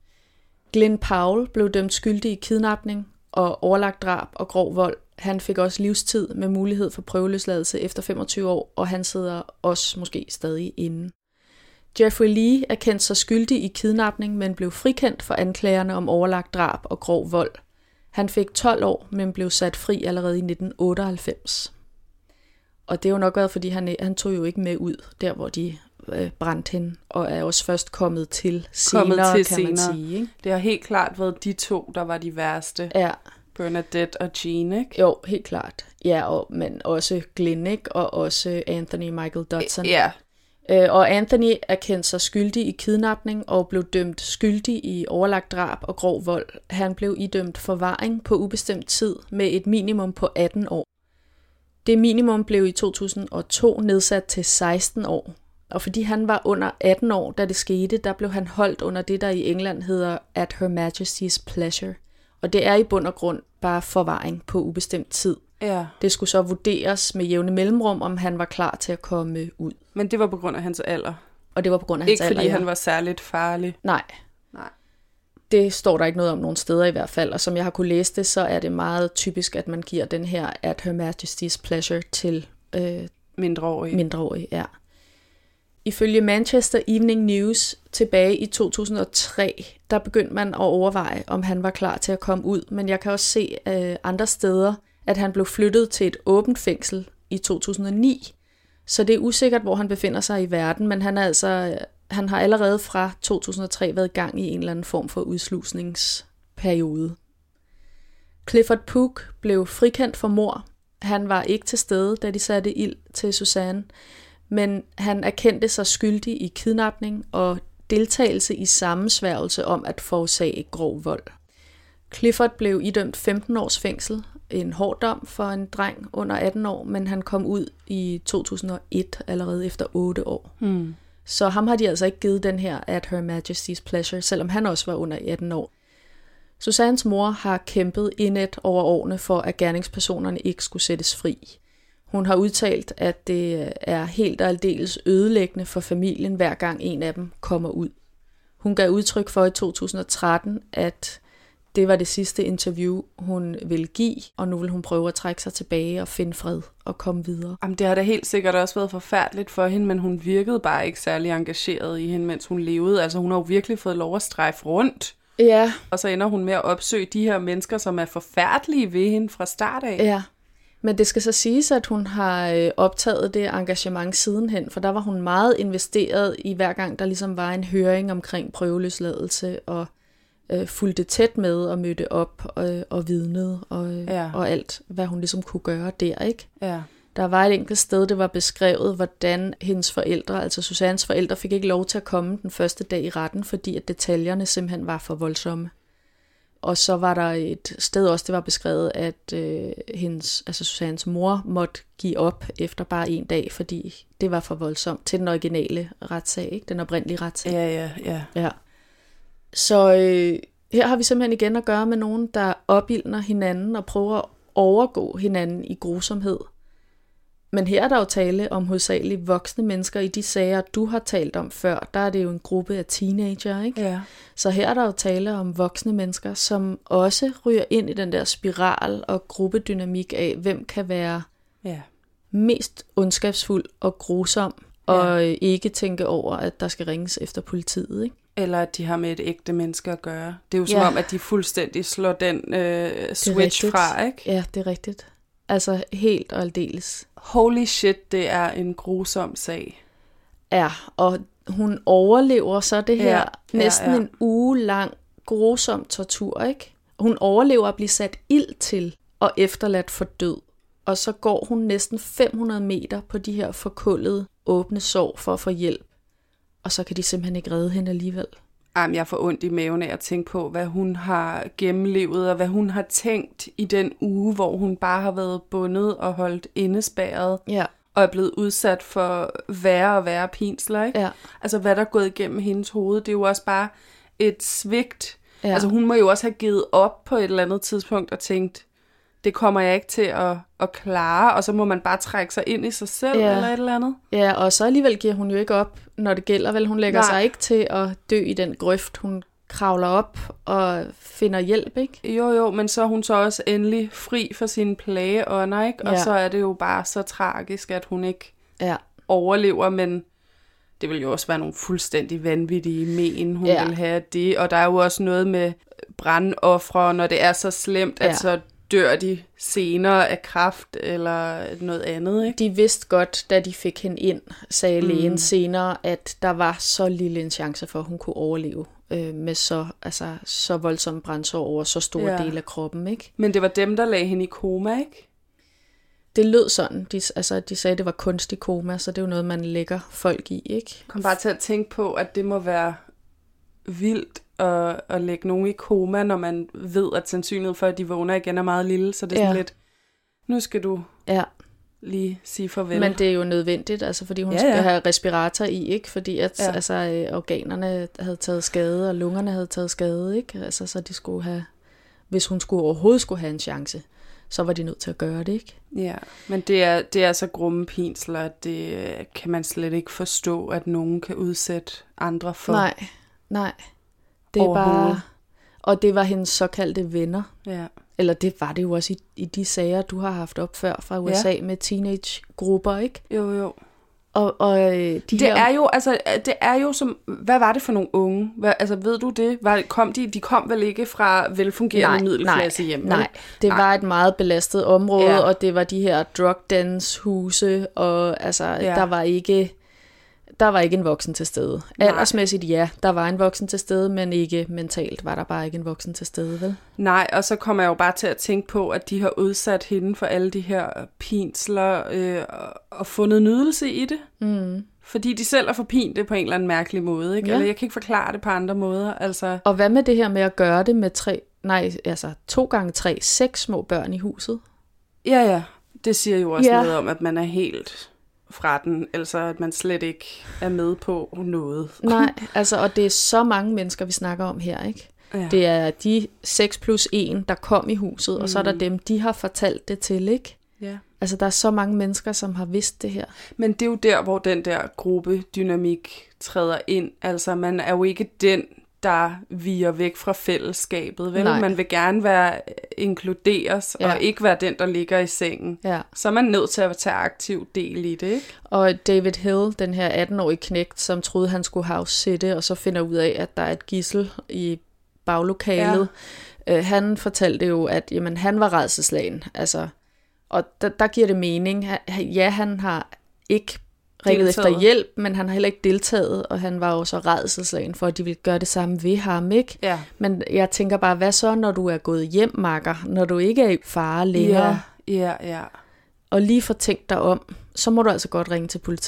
Glenn Powell blev dømt skyldig i kidnapning og overlagt drab og grov vold. Han fik også livstid med mulighed for prøveløsladelse efter femogtyve år, og han sidder også måske stadig inde. Jeffrey Lee erkendte sig skyldig i kidnapning, men blev frikendt for anklagerne om overlagt drab og grov vold. Han fik tolv år, men blev sat fri allerede i nitten otteoghalvfems. Og det er jo nok været, fordi han, han tog jo ikke med ud, der hvor de øh, brændte hende, og er også først kommet til senere, kommet til kan senere. man sige. Ikke? Det har helt klart været de to, der var de værste. Ja. Bernadette og Jean, ikke? Jo, helt klart. Ja, og, men også Glenn, ikke? Og også Anthony Michael Dodson. Ja. Øh, og Anthony erkendte sig skyldig i kidnapning og blev dømt skyldig i overlagt drab og grov vold. Han blev idømt forvaring på ubestemt tid med et minimum på atten år. Det minimum blev i to tusind og to nedsat til seksten år. Og fordi han var under atten år, da det skete, der blev han holdt under det, der i England hedder At Her Majesty's Pleasure. Og det er i bund og grund bare forvaring på ubestemt tid. Ja. Det skulle så vurderes med jævne mellemrum, om han var klar til at komme ud. Men det var på grund af hans alder? Og det var på grund af hans ikke alder, fordi ja. han var særligt farlig? Nej. Nej. Det står der ikke noget om nogen steder i hvert fald, og som jeg har kunne læse det, så er det meget typisk, at man giver den her At Her Majesty's Pleasure til øh, mindreårige. mindreårige, ja. Ifølge Manchester Evening News tilbage i to tusind og tre, der begyndte man at overveje, om han var klar til at komme ud, men jeg kan også se øh, andre steder, at han blev flyttet til et åbent fængsel i to tusind og ni, så det er usikkert, hvor han befinder sig i verden, men han er altså han har allerede fra to tusind og tre været i gang i en eller anden form for udslusningsperiode. Clifford Pook blev frikendt for mord. Han var ikke til stede, da de satte ild til Suzanne, men han erkendte sig skyldig i kidnapning og deltagelse i sammensværgelse om at forårsage grov vold. Clifford blev idømt femten års fængsel, en hård dom for en dreng under atten år, men han kom ud i to tusind og et allerede efter otte år. Hmm. Så ham har de altså ikke givet den her At Her Majesty's Pleasure, selvom han også var under atten år. Susannes mor har kæmpet indet over årene for, at gerningspersonerne ikke skulle sættes fri. Hun har udtalt, at det er helt og aldeles ødelæggende for familien, hver gang en af dem kommer ud. Hun gav udtryk for i to tusind og tretten, at det var det sidste interview, hun ville give, og nu vil hun prøve at trække sig tilbage og finde fred og komme videre. Jamen, det har da helt sikkert også været forfærdeligt for hende, men hun virkede bare ikke særlig engageret i hende, mens hun levede. Altså, hun har jo virkelig fået lov at strejfe rundt. Ja. Og så ender hun med at opsøge de her mennesker, som er forfærdelige ved hende fra start af. Ja, men det skal så siges, at hun har optaget det engagement sidenhen, for der var hun meget investeret i hver gang, der ligesom var en høring omkring prøveløsladelse, og øh, fulgte tæt med og mødte op og, og vidnede og, ja. og alt, hvad hun ligesom kunne gøre der, ikke? Ja. Der var et enkelt sted, det var beskrevet, hvordan hendes forældre, altså Susannes forældre, fik ikke lov til at komme den første dag i retten, fordi at detaljerne simpelthen var for voldsomme. og så var der et sted også, det var beskrevet, at øh, hendes, altså Susannes mor måtte give op efter bare en dag, fordi det var for voldsomt til den originale retssag, ikke? Den oprindelige retssag. Ja, ja, ja. ja. Så øh, her har vi simpelthen igen at gøre med nogen, der opildner hinanden og prøver at overgå hinanden i grusomhed. Men her er der jo tale om hovedsageligt voksne mennesker. I de sager, du har talt om før, der er det jo en gruppe af teenager, ikke? Ja. Så her er der jo tale om voksne mennesker, som også ryger ind i den der spiral og gruppedynamik af, hvem kan være ja. mest ondskabsfuld og grusom, ja. og ikke tænke over, at der skal ringes efter politiet, ikke? Eller at de har med et ægte menneske at gøre. Det er jo som ja. om, at de fuldstændig slår den øh, switch fra, ikke? Ja, det er rigtigt. Altså helt og aldeles. Holy shit, det er en grusom sag. Ja, og hun overlever så det her ja, næsten ja, ja. en uge lang grusom tortur, ikke? Hun overlever at blive sat ild til og efterladt for død. Og så går hun næsten fem hundrede meter på de her forkullede, åbne sår for at få hjælp. Og så kan de simpelthen ikke redde hende alligevel. Jamen, jeg får ondt i maven af at tænke på, hvad hun har gennemlevet, og hvad hun har tænkt i den uge, hvor hun bare har været bundet og holdt indespærret, ja. og er blevet udsat for værre og værre pinsler, ikke? Ja. Altså, hvad der er gået igennem hendes hoved, det er jo også bare et svigt. Ja. Altså, hun må jo også have givet op på et eller andet tidspunkt og tænkt, det kommer jeg ikke til at, at klare, og så må man bare trække sig ind i sig selv, ja. eller et eller andet. Ja, og så alligevel giver hun jo ikke op, når det gælder, vel? Hun lægger Nej. sig ikke til at dø i den grøft. Hun kravler op og finder hjælp, ikke? Jo, jo, men så er hun så også endelig fri for sine plageånder, ikke? Og ja. så er det jo bare så tragisk, at hun ikke ja. overlever, men det vil jo også være nogle fuldstændig vanvittige men, hun ja. vil have det. Og der er jo også noget med brandofre, når det er så slemt, at ja. så dør de senere af kræft eller noget andet, ikke? De vidste godt, da de fik hende ind, sagde mm. lægen senere, at der var så lille en chance for, at hun kunne overleve øh, med så, altså, så voldsomme brændsår over så store ja. dele af kroppen, ikke? Men det var dem, der lagde hende i koma, ikke? Det lød sådan. De, altså, de sagde, at det var kunstig koma, så det er jo noget, man lægger folk i, ikke? Kom bare til at tænke på, at det må være vildt at, at lægge nogen i koma, når man ved, at sandsynligheden for, at de vågner igen er meget lille. Så det er sådan ja. lidt, nu skal du ja. lige sige farvel. Men det er jo nødvendigt, altså, fordi hun ja, skal ja. have respirator i, ikke? Fordi at ja. altså, organerne havde taget skade, og lungerne havde taget skade, ikke? Altså, så de skulle have, hvis hun skulle overhovedet skulle have en chance, så var de nødt til at gøre det, ikke? Ja, men det er, det er så grumme pinsler, at det kan man slet ikke forstå, at nogen kan udsætte andre for. Nej, nej. Det er bare, og det var hendes såkaldte venner. Ja. Eller det var det jo også i, i de sager, du har haft op før fra U S A ja. med teenage-grupper, ikke? Jo, jo. Og, og de det her... er jo, altså, det er jo som, hvad var det for nogle unge? Hvad, altså, ved du det? Var, kom de, de kom vel ikke fra velfungerende middelklasse hjem? Nej, nej, det nej. var et meget belastet område, ja. og det var de her drug dens huse, og altså, ja. der var ikke... Der var ikke en voksen til stede. Nej. Aldersmæssigt, ja, der var en voksen til stede, men ikke mentalt var der bare ikke en voksen til stede, vel? Nej, og så kommer jeg jo bare til at tænke på, at de har udsat hende for alle de her pinsler øh, og fundet nydelse i det. Mm. Fordi de selv er forpinte på en eller anden mærkelig måde, ikke? Ja. Eller jeg kan ikke forklare det på andre måder, altså. Og hvad med det her med at gøre det med tre, nej, altså to gange tre, seks små børn i huset? Ja, ja, det siger jo også ja. noget om, at man er helt fra den, altså at man slet ikke er med på noget. Nej, altså, og det er så mange mennesker, vi snakker om her, ikke? Ja. Det er de seks plus en, der kom i huset, mm. og så er der dem, de har fortalt det til, ikke? Ja. Altså, der er så mange mennesker, som har vidst det her. Men det er jo der, hvor den der gruppedynamik træder ind. Altså, man er jo ikke den, der viger væk fra fællesskabet, vel? Nej. Man vil gerne være inkluderes, ja. og ikke være den, der ligger i sengen. Ja. Så er man nødt til at tage aktiv del i det, ikke? Og David Hill, den her atten-årige knægt, som troede, han skulle house-sitte, og så finder ud af, at der er et gidsel i baglokalet. Ja. Øh, han fortalte jo, at jamen, han var rædselsslagen. Altså, og der, der giver det mening. Ja, han har ikke ringet efter hjælp, men han har heller ikke deltaget, og han var jo så rædselsslagen for, at de ville gøre det samme ved ham, ikke? Ja. Men jeg tænker bare, hvad så, når du er gået hjem, makker? Når du ikke er i fare længere? Ja, ja, ja. Og lige får tænkt dig om, så må du altså godt ringe til politiet.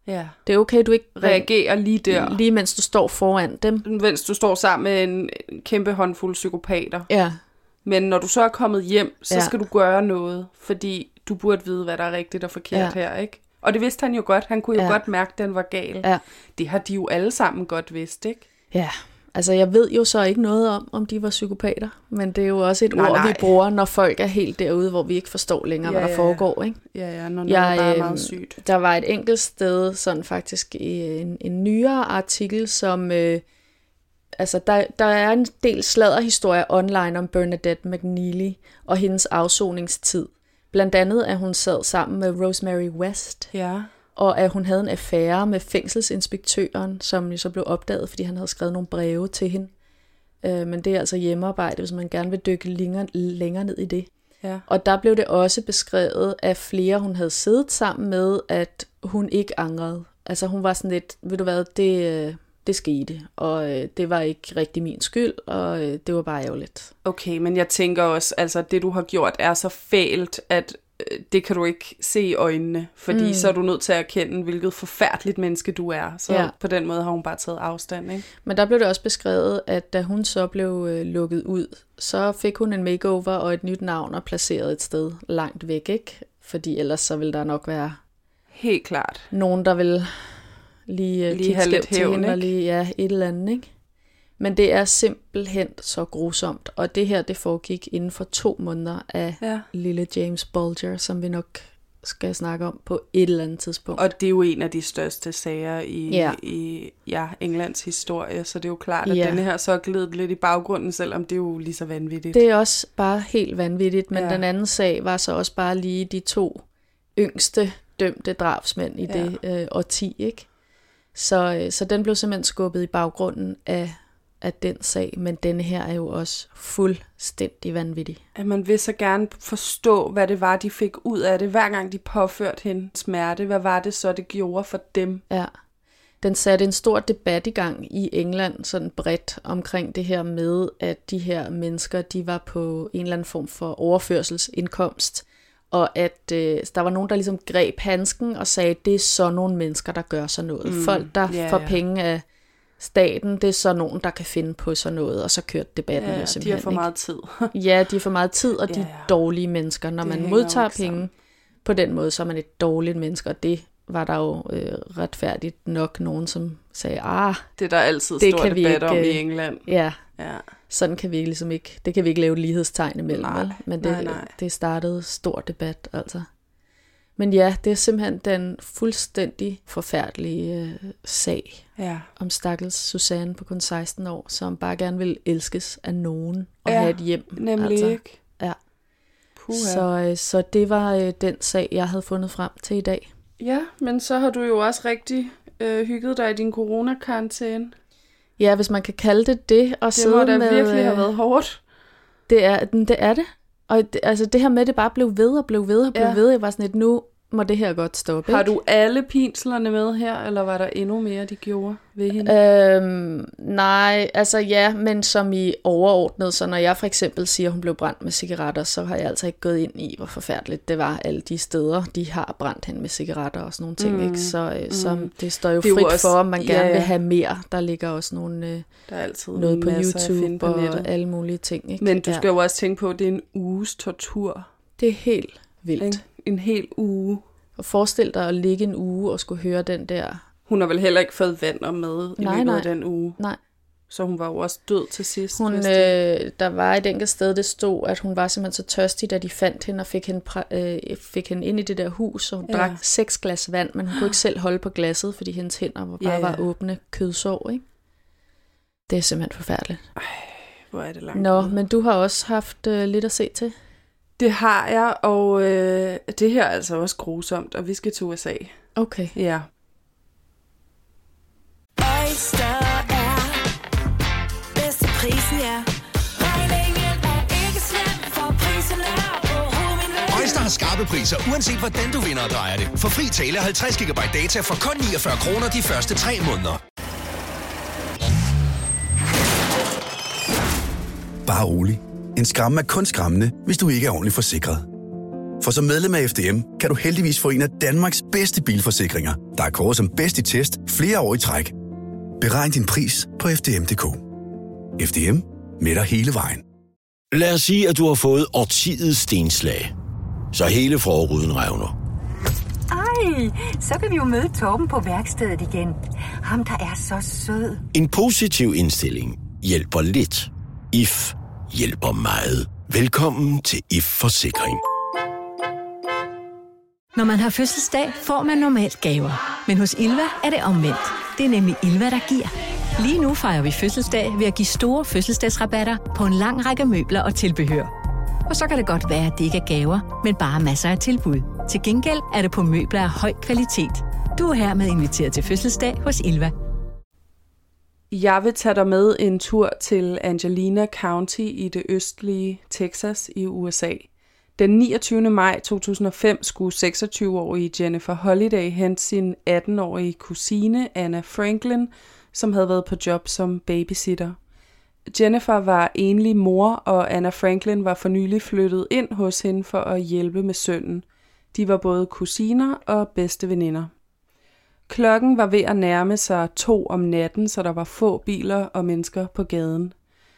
Ja. Det er okay, du ikke reagerer lige der. Lige mens du står foran dem. Mens du står sammen med en kæmpe håndfuld psykopater. Ja. Men når du så er kommet hjem, så ja. skal du gøre noget, fordi du burde vide, hvad der er rigtigt og forkert ja. her, ikke? Og det vidste han jo godt. Han kunne jo ja. godt mærke, at den var gal. Ja. Det har de jo alle sammen godt vidst, ikke? Ja. Altså, jeg ved jo så ikke noget om, om de var psykopater, men det er jo også et nej, ord, nej. vi bruger, når folk er helt derude, hvor vi ikke forstår længere, ja, hvad der foregår, ikke? Ja, ja, når noget jeg, bare er meget sygt. Der var et enkelt sted, sådan faktisk i en, en nyere artikel, som... Øh, altså, der, der er en del sladderhistorier online om Bernadette McNeely og hendes afsoningstid. Blandt andet, at hun sad sammen med Rosemary West. Ja. Og at hun havde en affære med fængselsinspektøren, som jo så blev opdaget, fordi han havde skrevet nogle breve til hende. Øh, men det er altså hjemmearbejde, hvis man gerne vil dykke længere, længere ned i det. Ja. Og der blev det også beskrevet af flere, hun havde siddet sammen med, at hun ikke angrede. Altså hun var sådan lidt, ved du hvad, det, det skete, og det var ikke rigtig min skyld, og det var bare ærgerligt. Okay, men jeg tænker også, altså det du har gjort er så fælt, at det kan du ikke se i øjnene, fordi mm. så er du nødt til at erkende, hvilket forfærdeligt menneske du er. Så ja. på den måde har hun bare taget afstand, ikke? Men der blev det også beskrevet, at da hun så blev øh, lukket ud, så fik hun en makeover og et nyt navn og placeret et sted langt væk, ikke? Fordi ellers så ville der nok være... Helt klart. Nogen, der vil lige, øh, lige have lidt hævn, ikke? Og lige, ja, et eller andet, ikke? Men det er simpelthen så grusomt, og det her, det foregik inden for to måneder af ja. lille James Bulger, som vi nok skal snakke om på et eller andet tidspunkt. Og det er jo en af de største sager i, ja. i ja, Englands historie, så det er jo klart, at ja. denne her så er glidet lidt i baggrunden, selvom det er jo lige så vanvittigt. Det er også bare helt vanvittigt, men ja. den anden sag var så også bare lige de to yngste dømte drabsmænd i ja. det øh, årti, ikke? Så, så den blev simpelthen skubbet i baggrunden af af den sag, men denne her er jo også fuldstændig vanvittig. At man vil så gerne forstå, hvad det var, de fik ud af det, hver gang de påførte hende smerte. Hvad var det så, det gjorde for dem? Ja. Den satte en stor debat i gang i England, sådan bredt, omkring det her med, at de her mennesker, de var på en eller anden form for overførselsindkomst, og at øh, der var nogen, der ligesom greb handsken og sagde, det er så nogle mennesker, der gør sådan noget. Mm, Folk, der yeah, får penge af staten, det er så nogen, der kan finde på sådan noget, og så kørte debatten ja, jo simpelthen. de har for ikke? meget tid. Ja, de har for meget tid, og de ja, er dårlige mennesker. Når man modtager penge sammen. På den måde, så er man et dårligt menneske, og det var der jo øh, retfærdigt nok nogen, som sagde, ah, det er der altid det stor debat ikke, om i England. Ja, ja, sådan kan vi ligesom ikke, det kan vi ikke lave lighedstegn imellem, nej, men det, nej, nej. det startede stor debat, altså. Men ja, det er simpelthen den fuldstændig forfærdelige øh, sag ja. om stakkels Susanne på kun seksten år, som bare gerne vil elskes af nogen og ja, have et hjem. Nemlig altså. ikke. Ja. Puha. Så, øh, så det var øh, den sag, jeg havde fundet frem til i dag. Ja, men så har du jo også rigtig øh, hygget dig i din coronakarantæne. Ja, hvis man kan kalde det det. Og det må da med, virkelig have været hårdt. Det er det. Er det. Og det, altså det her med, det bare blev ved og blev ved og blev ja. ved. Jeg var sådan lidt, nu må det her godt stoppe. Har du alle pinslerne med her, eller var der endnu mere, de gjorde ved hende? Øhm, nej, altså ja, men som i overordnet, så når jeg for eksempel siger, at hun blev brændt med cigaretter, så har jeg altså ikke gået ind i, hvor forfærdeligt det var, alle de steder, de har brændt hende med cigaretter og sådan nogle ting, mm. ikke? Så, mm. så det står jo det frit jo også, for, om man gerne ja, ja. vil have mere. Der ligger også nogle, øh, der er altid noget på YouTube på og alle mulige ting, ikke? Men du skal ja. jo også tænke på, at det er en uges tortur. Det er helt vildt. En, en hel uge. Og forestil dig at ligge en uge og skulle høre den der... Hun har vel heller ikke fået vand og mad i løbet af den uge. Nej. Så hun var jo også død til sidst. Hun, øh, der var et enkelt sted, det stod, at hun var simpelthen så tørstig, da de fandt hende og fik hende, øh, fik hende ind i det der hus, og hun ja. drak seks glas vand, men hun kunne ikke selv holde på glasset, fordi hendes hænder bare ja, ja. var åbne kødsår, ikke? Det er simpelthen forfærdeligt. Ej, hvor er det langt. Nå, men du har også haft øh, lidt at se til. Det har jeg, og øh, det her er altså også grusomt, og vi skal til U S A. Okay. Ja. Oyster er bedst til prisen, ja. Regningen er ikke slem, for prisen er på hovedet. Oyster har skarpe priser, uanset hvordan du vinder og drejer det. For fri tale halvtreds gigabyte data for kun niogfyrre kroner de første tre måneder. Bare rolig. En skræmme er kun skræmmende, hvis du ikke er ordentligt forsikret. For som medlem af F D M kan du heldigvis få en af Danmarks bedste bilforsikringer, der er kåret som bedst i test flere år i træk. Beregn din pris på f d m punktum d k. F D M, med dig hele vejen. Lad os sige, at du har fået årtidets stenslag. Så hele forruden revner. Ej, så kan vi jo møde Torben på værkstedet igen. Ham, der er så sød. En positiv indstilling hjælper lidt. I F hjælper meget. Velkommen til I F Forsikring. Når man har fødselsdag, får man normalt gaver. Men hos Ilva er det omvendt. Det er nemlig Ilva, der giver. Lige nu fejrer vi fødselsdag ved at give store fødselsdagsrabatter på en lang række møbler og tilbehør. Og så kan det godt være, at det ikke er gaver, men bare masser af tilbud. Til gengæld er det på møbler af høj kvalitet. Du er hermed inviteret til fødselsdag hos Ilva. Jeg vil tage dig med en tur til Angelina County i det østlige Texas i U S A. Den niogtyvende maj to tusind og fem skulle seksogtyve-årige Jennifer Holliday hente sin atten-årige kusine Anna Franklin, som havde været på job som babysitter. Jennifer var enlig mor, og Anna Franklin var for nylig flyttet ind hos hende for at hjælpe med sønnen. De var både kusiner og bedste veninder. Klokken var ved at nærme sig to om natten, så der var få biler og mennesker på gaden.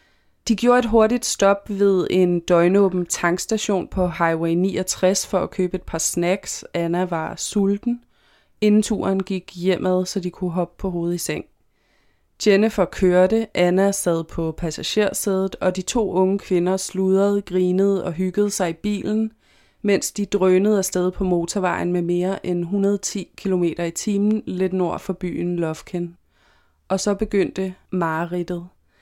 De gjorde et hurtigt stop ved en døgnåben tankstation på Highway niogtres for at købe et par snacks. Anna var sulten. Inden turen gik hjemad, så de kunne hoppe på hovedet i seng. Jennifer kørte, Anna sad på passagersædet, og de to unge kvinder sludrede, grinede og hyggede sig i bilen, mens de drønede afsted på motorvejen med mere end et hundrede og ti kilometer i timen lidt nord for byen Lufkin. Og så begyndte mareridtet.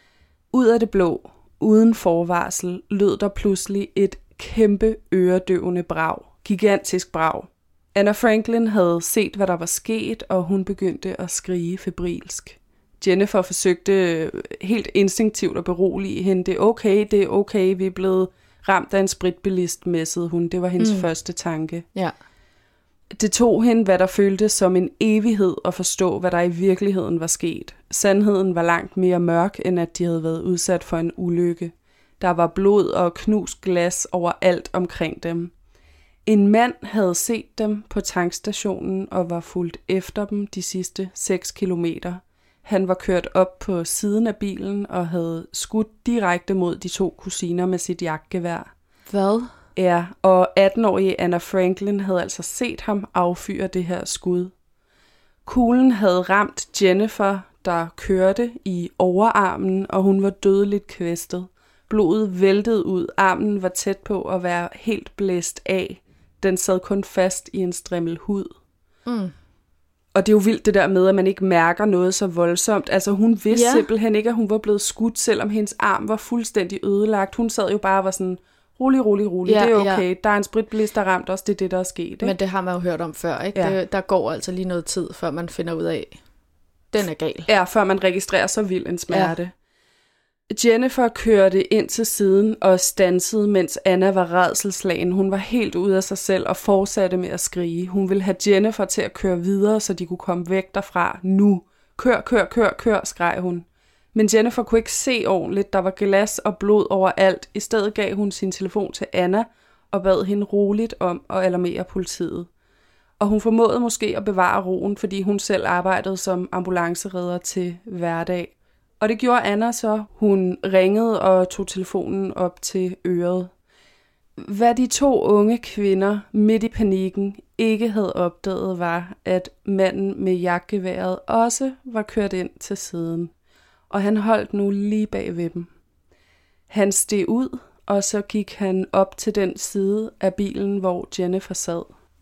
Ud af det blå, uden forvarsel, lød der pludselig et kæmpe øredøvende brag. Gigantisk brag. Anna Franklin havde set, hvad der var sket, og hun begyndte at skrige febrilsk. Jennifer forsøgte helt instinktivt at berolige hende. Det er okay, det er okay, vi er blevet ramt af en spritbilist, messede hun. Det var hendes mm. første tanke. Ja. Det tog hende, hvad der føltes som en evighed at forstå, hvad der i virkeligheden var sket. Sandheden var langt mere mørk, end at de havde været udsat for en ulykke. Der var blod og knust glas overalt omkring dem. En mand havde set dem på tankstationen og var fulgt efter dem de sidste seks kilometer. Han var kørt op på siden af bilen og havde skudt direkte mod de to kusiner med sit jagtgevær. Hvad? Ja, og atten-årige Anna Franklin havde altså set ham affyre det her skud. Kuglen havde ramt Jennifer, der kørte i overarmen, og hun var dødeligt kvæstet. Blodet væltede ud, armen var tæt på at være helt blæst af. Den sad kun fast i en strimmel hud. Mm. Og det er jo vildt det der med, at man ikke mærker noget så voldsomt. Altså hun vidste ja. simpelthen ikke, at hun var blevet skudt, selvom hendes arm var fuldstændig ødelagt. Hun sad jo bare og var sådan, rolig, rolig, rolig, ja, det er okay. Ja. Der er en spritbilist, der er ramt os, det er det, der er sket. Ikke? Men det har man jo hørt om før, ikke? Ja. Det, der går altså lige noget tid, før man finder ud af, den er gal. Ja, før man registrerer så vild en smerte. Ja. Jennifer kørte ind til siden og stansede, mens Anna var rædselsslagen. Hun var helt ude af sig selv og fortsatte med at skrige. Hun ville have Jennifer til at køre videre, så de kunne komme væk derfra nu. Kør, kør, kør, kør, skreg hun. Men Jennifer kunne ikke se ordentligt. Der var glas og blod overalt. I stedet gav hun sin telefon til Anna og bad hende roligt om at alarmere politiet. Og hun formåede måske at bevare roen, fordi hun selv arbejdede som ambulanceredder til hverdag. Og det gjorde Anna så. Hun ringede og tog telefonen op til øret. Hvad de to unge kvinder midt i panikken ikke havde opdaget var, at manden med jagtgeværet også var kørt ind til siden. Og han holdt nu lige bag ved dem. Han steg ud, og så gik han op til den side af bilen, hvor Jennifer sad.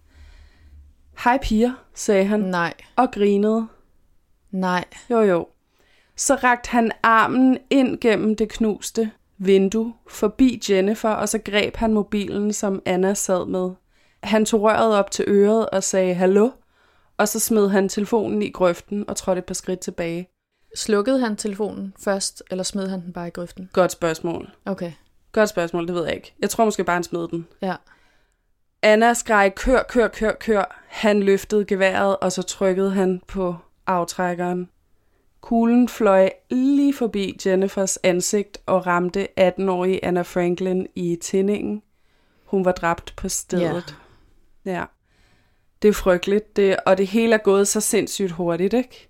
Hej piger, sagde han. Nej. Og grinede. Nej. Jo jo. Så rakte han armen ind gennem det knuste vindue, forbi Jennifer, og så greb han mobilen, som Anna sad med. Han tog røret op til øret og sagde hallo, og så smed han telefonen i grøften og trådte et par skridt tilbage. Slukkede han telefonen først, eller smed han den bare i grøften? Godt spørgsmål. Okay. Godt spørgsmål, det ved jeg ikke. Jeg tror måske bare, han smed den. Ja. Anna skreg, kør, kør, kør, kør. Han løftede geværet, og så trykkede han på aftrækkeren. Kuglen fløj lige forbi Jennifers ansigt og ramte atten-årige Anna Franklin i tinningen. hun var dræbt på stedet. Ja. ja. Det er frygteligt, det, og det hele er gået så sindssygt hurtigt, ikke?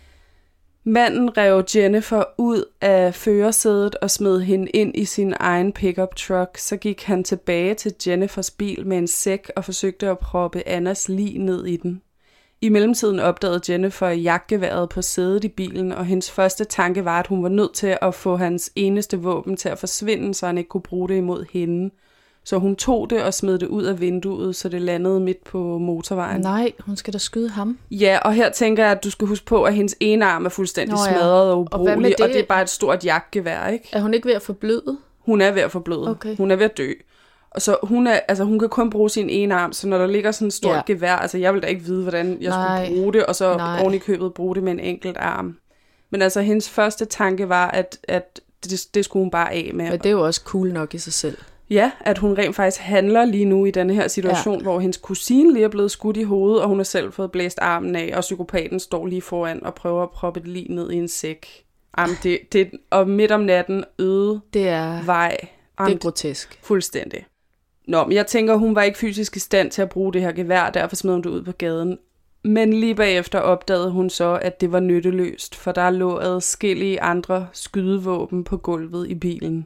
Manden rev Jennifer ud af førersædet og smed hende ind i sin egen pickup truck. Så gik han tilbage til Jennifers bil med en sæk og forsøgte at proppe Annas lig ned i den. I mellemtiden opdagede Jennifer jagtgeværet på sædet i bilen, og hendes første tanke var, at hun var nødt til at få hans eneste våben til at forsvinde, så han ikke kunne bruge det imod hende. Så hun tog det og smed det ud af vinduet, så det landede midt på motorvejen. Nej, hun skal da skyde ham. Ja, og her tænker jeg, at du skal huske på, at hendes ene arm er fuldstændig Nå, ja. smadret og ubrugelig, og, det? og det er bare et stort jagtgevær, ikke? Er hun ikke ved at forbløde? Hun er ved at forbløde. Okay. Hun er ved at dø. Og så hun, er, altså, hun kan kun bruge sin ene arm, så når der ligger sådan et stort ja. gevær, altså jeg vil da ikke vide, hvordan jeg Nej. skulle bruge det, og så oven i købet bruge det med en enkelt arm. Men altså, hendes første tanke var, at, at det, det skulle hun bare af med. Men det er jo også cool nok i sig selv. Ja, at hun rent faktisk handler lige nu i denne her situation, ja. hvor hendes kusine lige er blevet skudt i hovedet, og hun har selv fået blæst armen af, og psykopaten står lige foran og prøver at proppe et lig ned i en sæk. Jamen, det, det, og midt om natten øde det er, vej. Jamen, det er grotesk. Fuldstændig. Nå, men jeg tænker, hun var ikke fysisk i stand til at bruge det her gevær, derfor smed hun det ud på gaden. Men lige bagefter opdagede hun så, at det var nytteløst, for der lå adskillige andre skydevåben på gulvet i bilen.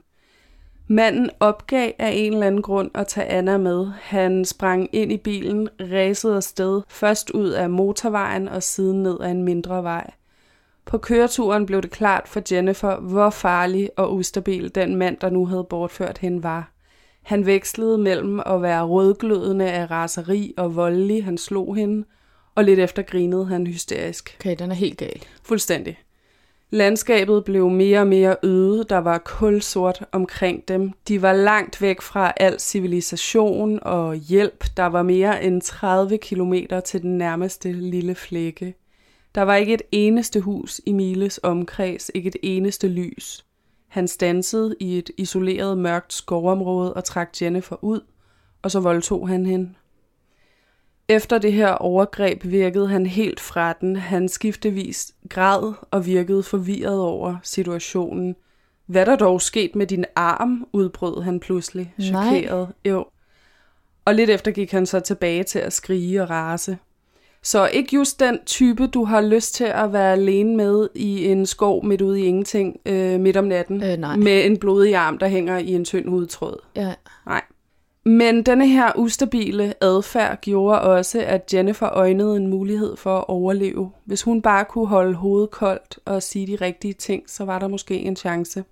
Manden opgav af en eller anden grund at tage Anna med. Han sprang ind i bilen, ræsede afsted, først ud af motorvejen og siden ned ad en mindre vej. På køreturen blev det klart for Jennifer, hvor farlig og ustabil den mand, der nu havde bortført hende, var. Han vekslede mellem at være rødglødende af raseri og voldelig, han slog hende, og lidt efter grinede han hysterisk. Okay, den er helt gal. Fuldstændig. Landskabet blev mere og mere øde, der var kulsort omkring dem. De var langt væk fra al civilisation og hjælp. Der var mere end tredive kilometer til den nærmeste lille flække. Der var ikke et eneste hus i Miles omkreds, ikke et eneste lys. Han standsede i et isoleret mørkt skovområde og trak Jennifer ud, og så voldtog han hende. Efter det her overgreb virkede han helt fra den. Han skiftevis græd og virkede forvirret over situationen. Hvad der dog sket med din arm, udbrød han pludselig, chokeret. Jo. Og lidt efter gik han så tilbage til at skrige og rase. Så ikke just den type, du har lyst til at være alene med i en skov midt ude i ingenting øh, midt om natten. Øh, nej. Med en blodig arm, der hænger i en tynd hudtråd. Ja. Nej. Men denne her ustabile adfærd gjorde også, at Jennifer øjnede en mulighed for at overleve. Hvis hun bare kunne holde hovedet koldt og sige de rigtige ting, så var der måske en chance.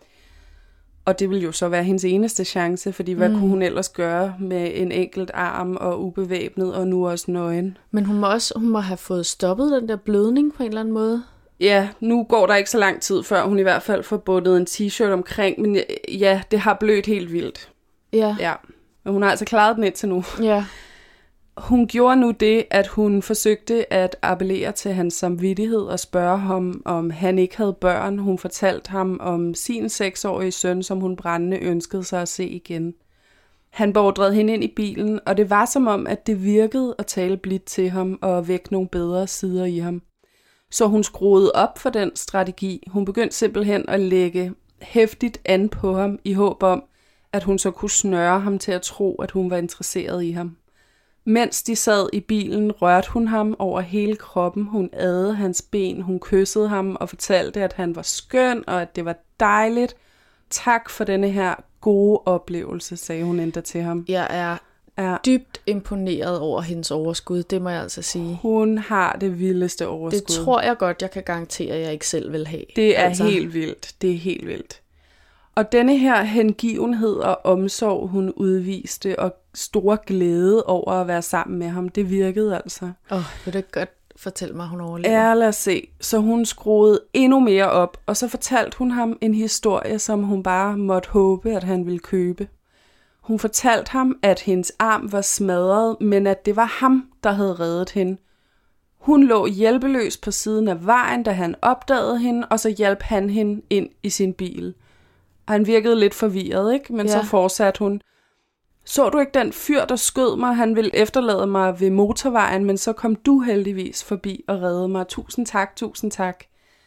Og det ville jo så være hendes eneste chance, fordi hvad mm. kunne hun ellers gøre med en enkelt arm og ubevæbnet og nu også nøgen? Men hun må også hun må have fået stoppet den der blødning på en eller anden måde. Ja, nu går der ikke så lang tid, før hun i hvert fald får bundet en t-shirt omkring, men ja, det har blødt helt vildt. Ja. Ja. Men hun har altså klaret den indtil nu. Ja. Hun gjorde nu det, at hun forsøgte at appellere til hans samvittighed og spørge ham, om han ikke havde børn. Hun fortalte ham om sin seksårige søn, som hun brændende ønskede sig at se igen. Han beordrede hende ind i bilen, og det var som om, at det virkede at tale blidt til ham og vække nogle bedre sider i ham. Så hun skruede op for den strategi. Hun begyndte simpelthen at lægge hæftigt an på ham i håb om, at hun så kunne snøre ham til at tro, at hun var interesseret i ham. Mens de sad i bilen, rørte hun ham over hele kroppen. Hun adede hans ben, hun kyssede ham og fortalte, at han var skøn og at det var dejligt. Tak for denne her gode oplevelse, sagde hun endda til ham. Jeg er er dybt imponeret over hendes overskud, det må jeg altså sige. Hun har det vildeste overskud. Det tror jeg godt, jeg kan garantere, at jeg ikke selv vil have. Det er altså. helt vildt. Det er helt vildt. Og denne her hengivenhed og omsorg, hun udviste, og store glæde over at være sammen med ham, det virkede altså. Åh, oh, vil du ikke godt fortælle mig, hun overlever? Ja, lad os se. Så hun skruede endnu mere op, og så fortalte hun ham en historie, som hun bare måtte håbe, at han ville købe. Hun fortalte ham, at hendes arm var smadret, men at det var ham, der havde reddet hende. Hun lå hjælpeløs på siden af vejen, da han opdagede hende, og så hjalp han hende ind i sin bil. Han virkede lidt forvirret, ikke? Men ja. Så fortsatte hun. Så du ikke den fyr, der skød mig? Han ville efterlade mig ved motorvejen, men så kom du heldigvis forbi og reddede mig. Tusind tak, tusind tak.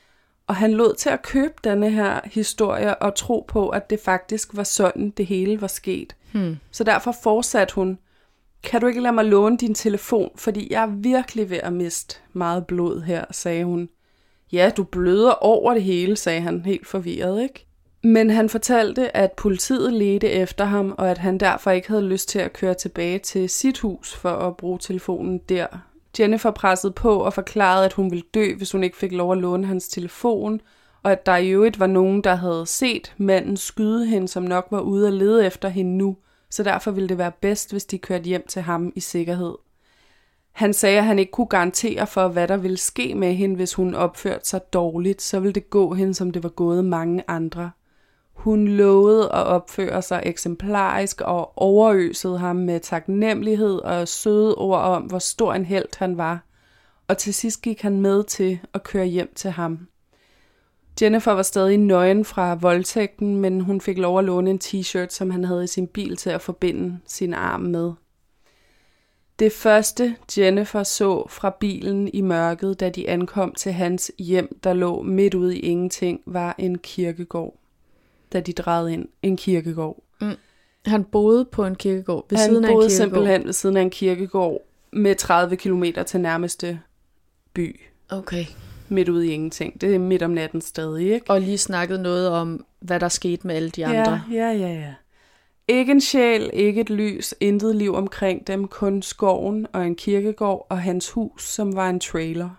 Og han lod til at købe denne her historie og tro på, at det faktisk var sådan, det hele var sket. Hmm. Så derfor fortsatte hun, kan du ikke lade mig låne din telefon, fordi jeg er virkelig ved at miste meget blod her, sagde hun. Ja, du bløder over det hele, sagde han helt forvirret, ikke? Men han fortalte, at politiet ledte efter ham, og at han derfor ikke havde lyst til at køre tilbage til sit hus for at bruge telefonen der. Jennifer pressede på og forklarede, at hun ville dø, hvis hun ikke fik lov at låne hans telefon, og at der i øvrigt var nogen, der havde set manden skyde hende, som nok var ude at lede efter hende nu, så derfor ville det være bedst, hvis de kørte hjem til ham i sikkerhed. Han sagde, at han ikke kunne garantere for, hvad der ville ske med hende, hvis hun opførte sig dårligt, så ville det gå hende, som det var gået mange andre. Hun lovede at opføre sig eksemplarisk og overøsede ham med taknemmelighed og søde ord om, hvor stor en helt han var. Og til sidst gik han med til at køre hjem til ham. Jennifer var stadig nøgen fra voldtægten, men hun fik lov at låne en t-shirt, som han havde i sin bil til at forbinde sin arm med. Det første Jennifer så fra bilen i mørket, da de ankom til hans hjem, der lå midt ude i ingenting, var en kirkegård. Da de drejede ind, en kirkegård. Mm. Han boede på en kirkegård ved han siden af en kirkegård? Han boede simpelthen ved siden af en kirkegård med tredive kilometer til nærmeste by. Okay. Midt ude i ingenting. Det er midt om natten stadig, ikke? Og lige snakket noget om, hvad der skete med alle de andre. Ja, ja, ja, ja. Ikke en sjæl, ikke et lys, intet liv omkring dem, kun skoven og en kirkegård og hans hus, som var en trailer.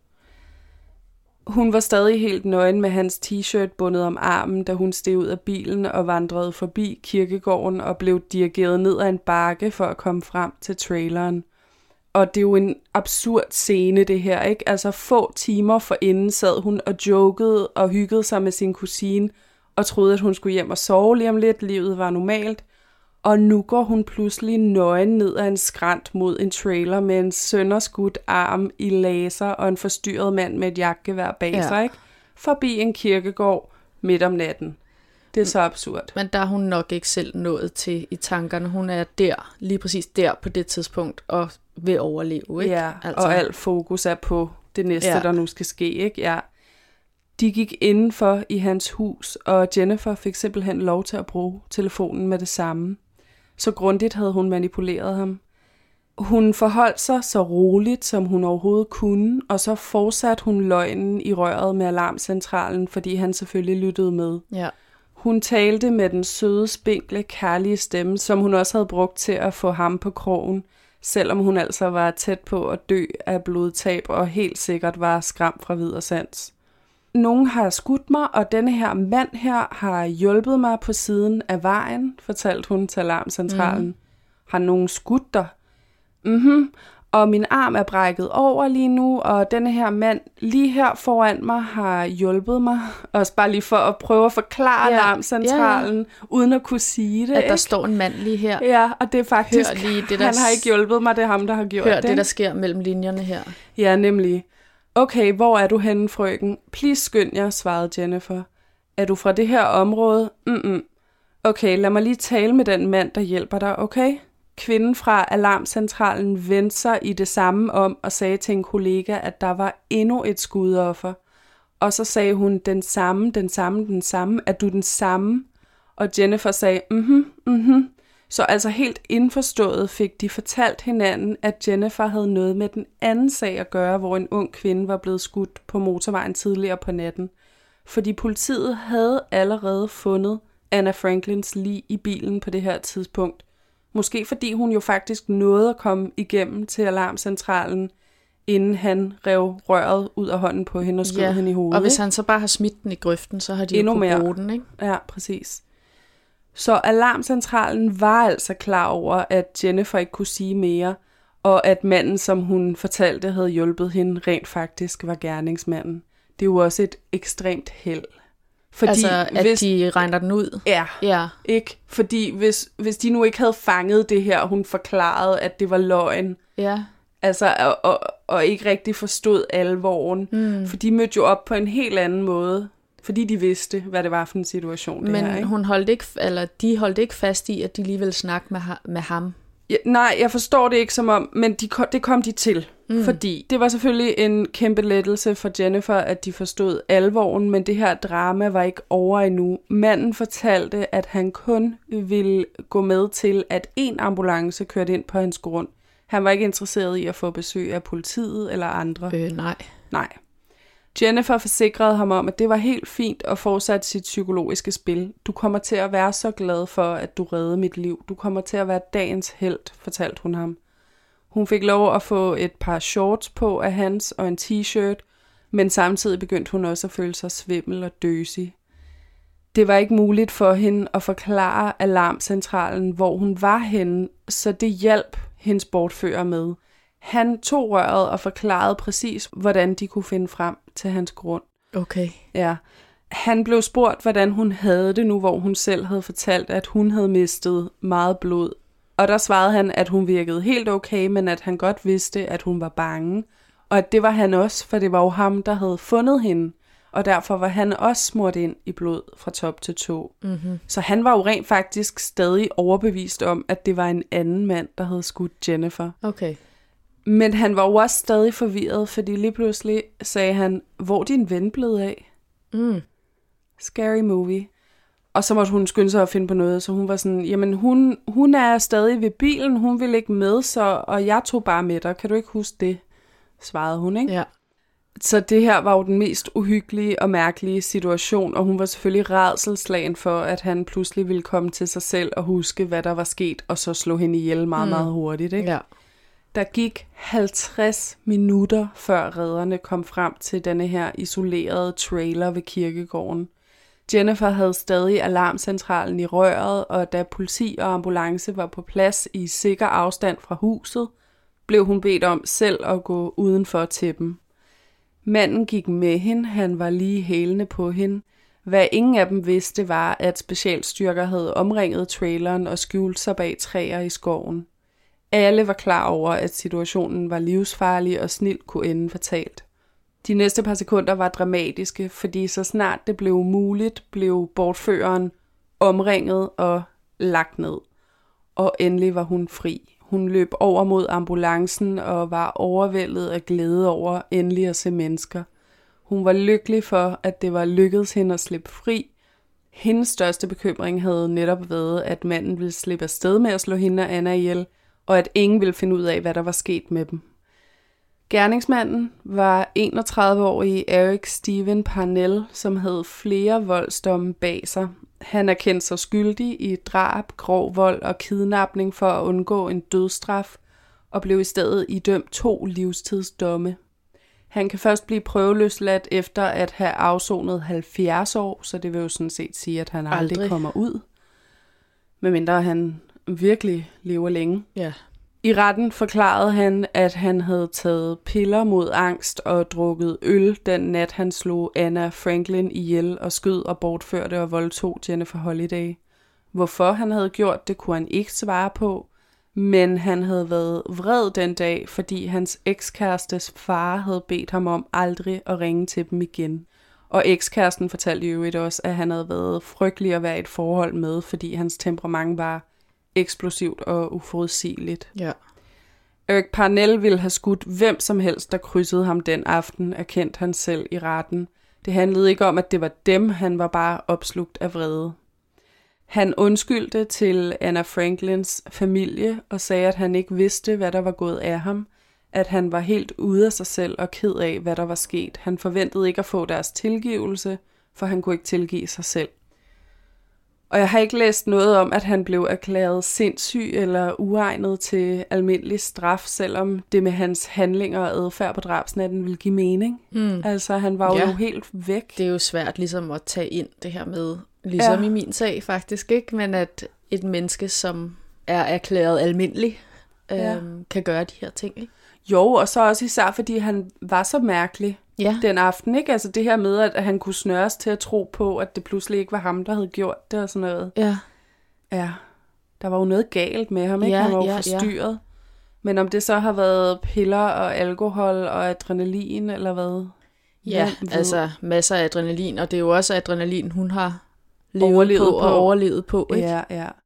Hun var stadig helt nøgen med hans t-shirt bundet om armen, da hun steg ud af bilen og vandrede forbi kirkegården og blev dirigeret ned ad en bakke for at komme frem til traileren. Og det er jo en absurd scene, det her, ikke? Altså få timer forinden sad hun og jokede og hyggede sig med sin kusine og troede, at hun skulle hjem og sove lige om lidt. Livet var normalt. Og nu går hun pludselig nøgen ned ad en skrænt mod en trailer med en sønderskudt arm i laser og en forstyrret mand med et jakkegevær bag ja. sig, ikke? Forbi en kirkegård midt om natten. Det er så absurd. Men der er hun nok ikke selv nået til i tankerne. Hun er der, lige præcis der på det tidspunkt, og vil overleve, ikke? Ja, altså. Og alt fokus er på det næste, ja. der nu skal ske, ikke? Ja. De gik indenfor i hans hus, og Jennifer fik simpelthen lov til at bruge telefonen med det samme. Så grundigt havde hun manipuleret ham. Hun forholdt sig så roligt, som hun overhovedet kunne, og så fortsatte hun løgnen i røret med alarmcentralen, fordi han selvfølgelig lyttede med. Ja. Hun talte med den søde, spinkle, kærlige stemme, som hun også havde brugt til at få ham på krogen, selvom hun altså var tæt på at dø af blodtab og helt sikkert var skræmt fra vid og sans. Nogen har skudt mig, og denne her mand her har hjulpet mig på siden af vejen, fortalte hun til alarmcentralen. Mm. Har nogen skudt dig? Mhm. Og min arm er brækket over lige nu, og denne her mand lige her foran mig har hjulpet mig. Også bare lige for at prøve at forklare ja. alarmcentralen, ja, ja. uden at kunne sige det. At ikke? der står en mand lige her. Ja, og det er faktisk, lige det, der han har ikke hjulpet mig, det er ham, der har gjort hør det. det, der sker mellem linjerne her. Ja, nemlig. Okay, hvor er du henne, frøken? Please skynd jer, svarede Jennifer. Er du fra det her område? Mm-mm. Okay, lad mig lige tale med den mand, der hjælper dig, okay? Kvinden fra alarmcentralen vendte sig i det samme om og sagde til en kollega, at der var endnu et skudoffer. Og så sagde hun, den samme, den samme, den samme. Er du den samme? Og Jennifer sagde, mhm, mhm. Så altså helt indforstået fik de fortalt hinanden, at Jennifer havde noget med den anden sag at gøre, hvor en ung kvinde var blevet skudt på motorvejen tidligere på natten. Fordi politiet havde allerede fundet Anna Franklins lig i bilen på det her tidspunkt. Måske fordi hun jo faktisk nåede at komme igennem til alarmcentralen, inden han rev røret ud af hånden på hende og skød ja, hende i hovedet. Og hvis han så bare har smidt den i grøften, så har de endnu jo mere. bruge den, ikke? Ja, præcis. Så alarmcentralen var altså klar over, at Jennifer ikke kunne sige mere, og at manden, som hun fortalte, havde hjulpet hende, rent faktisk var gerningsmanden. Det er jo også et ekstremt held. Fordi altså, at hvis, de regner den ud? Ja, ja. Ikke? Fordi hvis, hvis de nu ikke havde fanget det her, hun forklarede, at det var løgn, ja. altså, og, og, og ikke rigtig forstod alvoren, mm. for de mødte jo op på en helt anden måde, fordi de vidste, hvad det var for en situation, det Men her, ikke? hun holdt ikke, eller de holdt ikke fast i, at de lige ville snakke med, med ham? Ja, nej, jeg forstår det ikke som om, men de, det kom de til. Mm. Fordi det var selvfølgelig en kæmpe lettelse for Jennifer, at de forstod alvoren, men det her drama var ikke over endnu. Manden fortalte, at han kun ville gå med til, at en ambulance kørte ind på hans grund. Han var ikke interesseret i at få besøg af politiet eller andre. Øh, nej. Nej. Jennifer forsikrede ham om, at det var helt fint at fortsætte sit psykologiske spil. Du kommer til at være så glad for, at du reddede mit liv. Du kommer til at være dagens helt, fortalte hun ham. Hun fik lov at få et par shorts på af hans og en t-shirt, men samtidig begyndte hun også at føle sig svimmel og døsig. Det var ikke muligt for hende at forklare alarmcentralen, hvor hun var henne, så det hjalp hendes bortfører med. Han tog røret og forklarede præcis, hvordan de kunne finde frem til hans grund. Okay. Ja. Han blev spurgt, hvordan hun havde det nu, hvor hun selv havde fortalt, at hun havde mistet meget blod. Og der svarede han, at hun virkede helt okay, men at han godt vidste, at hun var bange. Og at det var han også, for det var jo ham, der havde fundet hende. Og derfor var han også smurt ind i blod fra top til tå. Mm-hmm. Så han var jo rent faktisk stadig overbevist om, at det var en anden mand, der havde skudt Jennifer. Okay. Men han var jo også stadig forvirret, fordi lige pludselig sagde han, hvor er din ven blevet af? Mm. Scary movie. Og så måtte hun skynde sig at finde på noget, så hun var sådan, jamen hun, hun er stadig ved bilen, hun vil ikke med, så, og jeg tog bare med dig. Kan du ikke huske det? Svarede hun, ikke? Ja. Så det her var jo den mest uhyggelige og mærkelige situation, og hun var selvfølgelig rædselsslagen for, at han pludselig ville komme til sig selv og huske, hvad der var sket, og så slå hende ihjel meget, mm. meget hurtigt, ikke? Ja. Der gik halvtreds minutter, før redderne kom frem til denne her isolerede trailer ved kirkegården. Jennifer havde stadig alarmcentralen i røret, og da politi og ambulance var på plads i sikker afstand fra huset, blev hun bedt om selv at gå udenfor til dem. Manden gik med hende, han var lige hælende på hende. Hvad ingen af dem vidste var, at specialstyrker havde omringet traileren og skjult sig bag træer i skoven. Alle var klar over, at situationen var livsfarlig og snilt kunne ende fatalt. De næste par sekunder var dramatiske, fordi så snart det blev muligt, blev bortføreren omringet og lagt ned. Og endelig var hun fri. Hun løb over mod ambulancen og var overvældet af glæde over endelig at se mennesker. Hun var lykkelig for, at det var lykkedes hende at slippe fri. Hendes største bekymring havde netop været, at manden ville slippe afsted med at slå hende og Anna ihjel, og at ingen ville finde ud af, hvad der var sket med dem. Gerningsmanden var enogtredive-årige Eric Steven Parnell, som havde flere voldsdomme bag sig. Han erkendte sig skyldig i drab, grov vold og kidnapning for at undgå en dødsstraf, og blev i stedet idømt to livstidsdomme. Han kan først blive prøveløsladt efter at have afsonet halvfjerds år, så det vil jo sådan set sige, at han aldrig, aldrig kommer ud. Medmindre han virkelig lever længe. Ja. I retten forklarede han, at han havde taget piller mod angst og drukket øl den nat, han slog Anna Franklin ihjel og skød og bortførte og voldtog Jennifer Holliday. Hvorfor han havde gjort det, kunne han ikke svare på, men han havde været vred den dag, fordi hans ekskærestes far havde bedt ham om aldrig at ringe til dem igen. Og ekskæresten fortalte jo øvrigt også, at han havde været frygtelig at være i et forhold med, fordi hans temperament var eksplosivt og uforudsigeligt. Ja. Eric Parnell ville have skudt hvem som helst, der krydsede ham den aften, erkendte han selv i retten. Det handlede ikke om, at det var dem, han var bare opslugt af vrede. Han undskyldte til Anna Franklins familie og sagde, at han ikke vidste, hvad der var gået af ham, at han var helt ude af sig selv og ked af, hvad der var sket. Han forventede ikke at få deres tilgivelse, for han kunne ikke tilgive sig selv. Og jeg har ikke læst noget om, at han blev erklæret sindssyg eller uegnet til almindelig straf, selvom det med hans handlinger og adfærd på drabsnatten ville give mening. Mm. Altså, han var jo, ja. jo helt væk. Det er jo svært ligesom at tage ind det her med, ligesom ja. i min sag faktisk, ikke? Men at et menneske, som er erklæret almindelig, ja. øhm, kan gøre de her ting, ikke? Jo, og så også især, fordi han var så mærkelig. Ja. Den aften, ikke? Altså det her med, at han kunne snøres til at tro på, at det pludselig ikke var ham, der havde gjort det og sådan noget. Ja. Ja. Der var jo noget galt med ham, ikke? Ja, han var jo ja, forstyrret. Ja. Men om det så har været piller og alkohol og adrenalin, eller hvad? Ja, Hvem altså masser af adrenalin, og det er jo også adrenalin, hun har levet overlevet på, på og overlevet på, ikke? Ja, ja.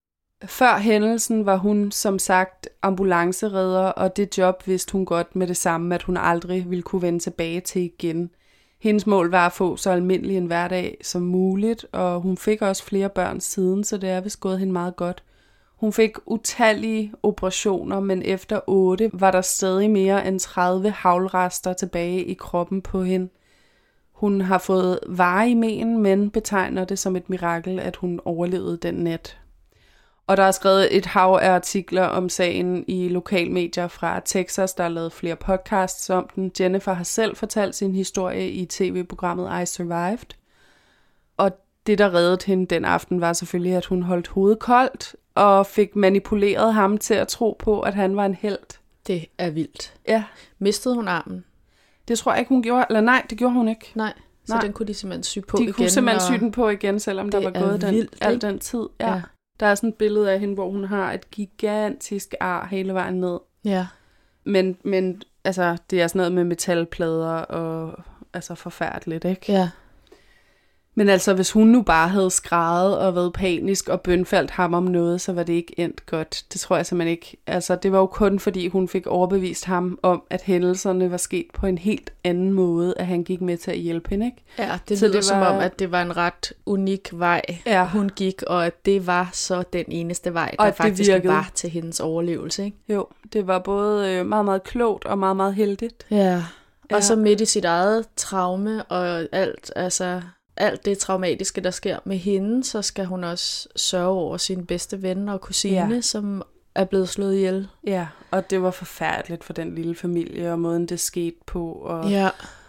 Før hændelsen var hun som sagt ambulanceredder, og det job vidste hun godt med det samme, at hun aldrig ville kunne vende tilbage til igen. Hendes mål var at få så almindelig en hverdag som muligt, og hun fik også flere børn siden, så det er vist gået hende meget godt. Hun fik utallige operationer, men efter otte var der stadig mere end tredive haglrester tilbage i kroppen på hende. Hun har fået varige men, men betegner det som et mirakel, at hun overlevede den nat. Og der er skrevet et hav af artikler om sagen i lokalmedier fra Texas, der er lavet flere podcasts om den. Jennifer har selv fortalt sin historie i tv-programmet I Survived. Og det, der reddede hende den aften, var selvfølgelig, at hun holdt hovedet koldt og fik manipuleret ham til at tro på, at han var en helt. Det er vildt. Ja. Mistede hun armen? Det tror jeg ikke, hun gjorde. Eller nej, det gjorde hun ikke. Nej, så nej. Den kunne de simpelthen sy på de igen. De kunne simpelthen sy den på igen, selvom der var gået den, vildt, al den tid. Ja. Ja. Der er sådan et billede af hende, hvor hun har et gigantisk ar hele vejen ned. Ja. Men, men altså, det er sådan noget med metalplader og altså forfærdeligt, ikke? Ja. Men altså, hvis hun nu bare havde skrædet og været panisk og bønfaldt ham om noget, så var det ikke endt godt. Det tror jeg simpelthen ikke. Altså, det var jo kun fordi, hun fik overbevist ham om, at hændelserne var sket på en helt anden måde, at han gik med til at hjælpe hende, ikke? Ja, det så lyder det var... var... som om, at det var en ret unik vej, ja. hun gik, og at det var så den eneste vej, der og faktisk virkede. Var til hendes overlevelse, ikke? Jo, det var både meget, meget klogt og meget, meget heldigt. Ja, og ja. så midt i sit eget traume og alt, altså... alt det traumatiske, der sker med hende, så skal hun også sørge over sin bedste ven og kusine, ja. Som er blevet slået ihjel. Ja, og det var forfærdeligt for den lille familie, og måden det skete på. Og ja.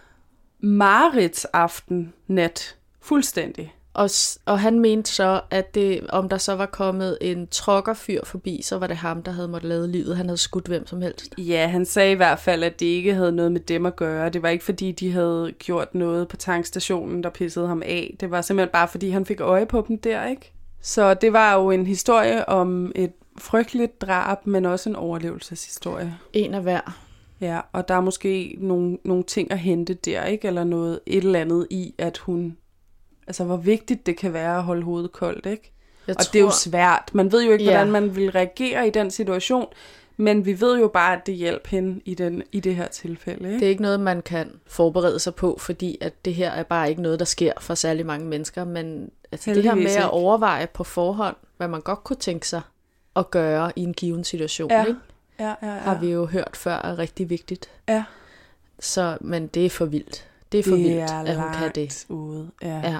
Marits aften nat, fuldstændig. Og, og han mente så, at det, om der så var kommet en trokkerfyr forbi, så var det ham, der havde måttet lade livet. Han havde skudt hvem som helst. Ja, han sagde i hvert fald, at det ikke havde noget med dem at gøre. Det var ikke fordi, de havde gjort noget på tankstationen, der pissede ham af. Det var simpelthen bare fordi, han fik øje på dem der, ikke? Så det var jo en historie om et frygteligt drab, men også en overlevelseshistorie. En af hver. Ja, og der er måske nogle, nogle ting at hente der, ikke? Eller noget, et eller andet i, at hun... Altså, hvor vigtigt det kan være at holde hovedet koldt, ikke? Jeg og tror... det er jo svært. Man ved jo ikke, hvordan ja. Man vil reagere i den situation, men vi ved jo bare, at det hjælper hende i, den, i det her tilfælde, ikke? Det er ikke noget, man kan forberede sig på, fordi at det her er bare ikke noget, der sker for særlig mange mennesker, men altså, det her med at overveje på forhånd, hvad man godt kunne tænke sig at gøre i en given situation, ja. Ikke? Ja, ja, ja. Har vi jo hørt før er rigtig vigtigt. Ja. Så, men det er for vildt. Det er for det vildt, er at hun kan det. Ude. Ja. Ja.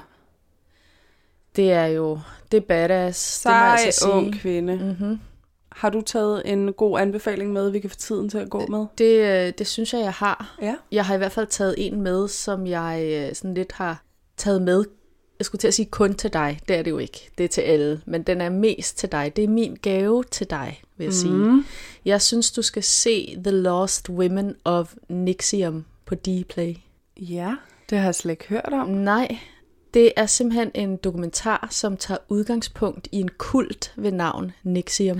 Det er jo, det er badass. Sej, det altså ung kvinde. Mm-hmm. Har du taget en god anbefaling med, vi kan få tiden til at gå med? Det, det synes jeg, jeg har. Ja. Jeg har i hvert fald taget en med, som jeg sådan lidt har taget med. Jeg skulle til at sige kun til dig. Det er det jo ikke. Det er til alle. Men den er mest til dig. Det er min gave til dig, vil jeg mm. sige. Jeg synes, du skal se The Lost Women of Nixium på Dplay. Ja, det har jeg slet ikke hørt om. Nej, det er simpelthen en dokumentar, som tager udgangspunkt i en kult ved navn Nixium.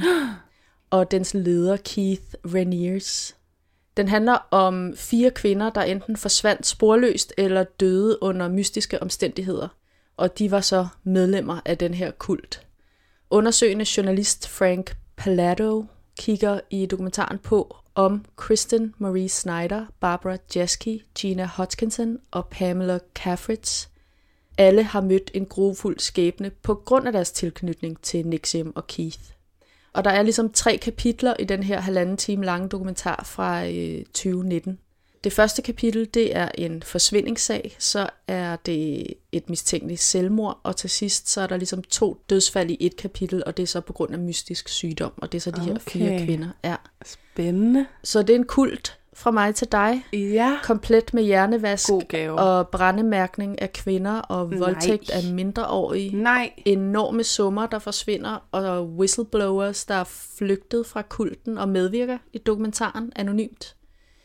Og dens leder Keith Raniere. Den handler om fire kvinder, der enten forsvandt sporløst eller døde under mystiske omstændigheder. Og de var så medlemmer af den her kult. Undersøgende journalist Frank Palladdo kigger i dokumentaren på, om Kristen Marie Snyder, Barbara Jeske, Gina Hodgkinson og Pamela Caffritz alle har mødt en grufuld skæbne på grund af deres tilknytning til Nixium og Keith. Og der er ligesom tre kapitler i den her halvanden time lange dokumentar fra øh, tyve nitten. Det første kapitel, det er en forsvindingssag, så er det et mistænkeligt selvmord, og til sidst så er der ligesom to dødsfald i et kapitel, og det er så på grund af mystisk sygdom, og det er så de okay. her fire kvinder. Ja. Spændende. Så det er en kult fra mig til dig. Ja. Komplet med hjernevask og brændemærkning af kvinder og Nej. voldtægt af mindreårige. Nej. Enorme summer, der forsvinder, og whistleblowers, der er flygtet fra kulten og medvirker i dokumentaren anonymt.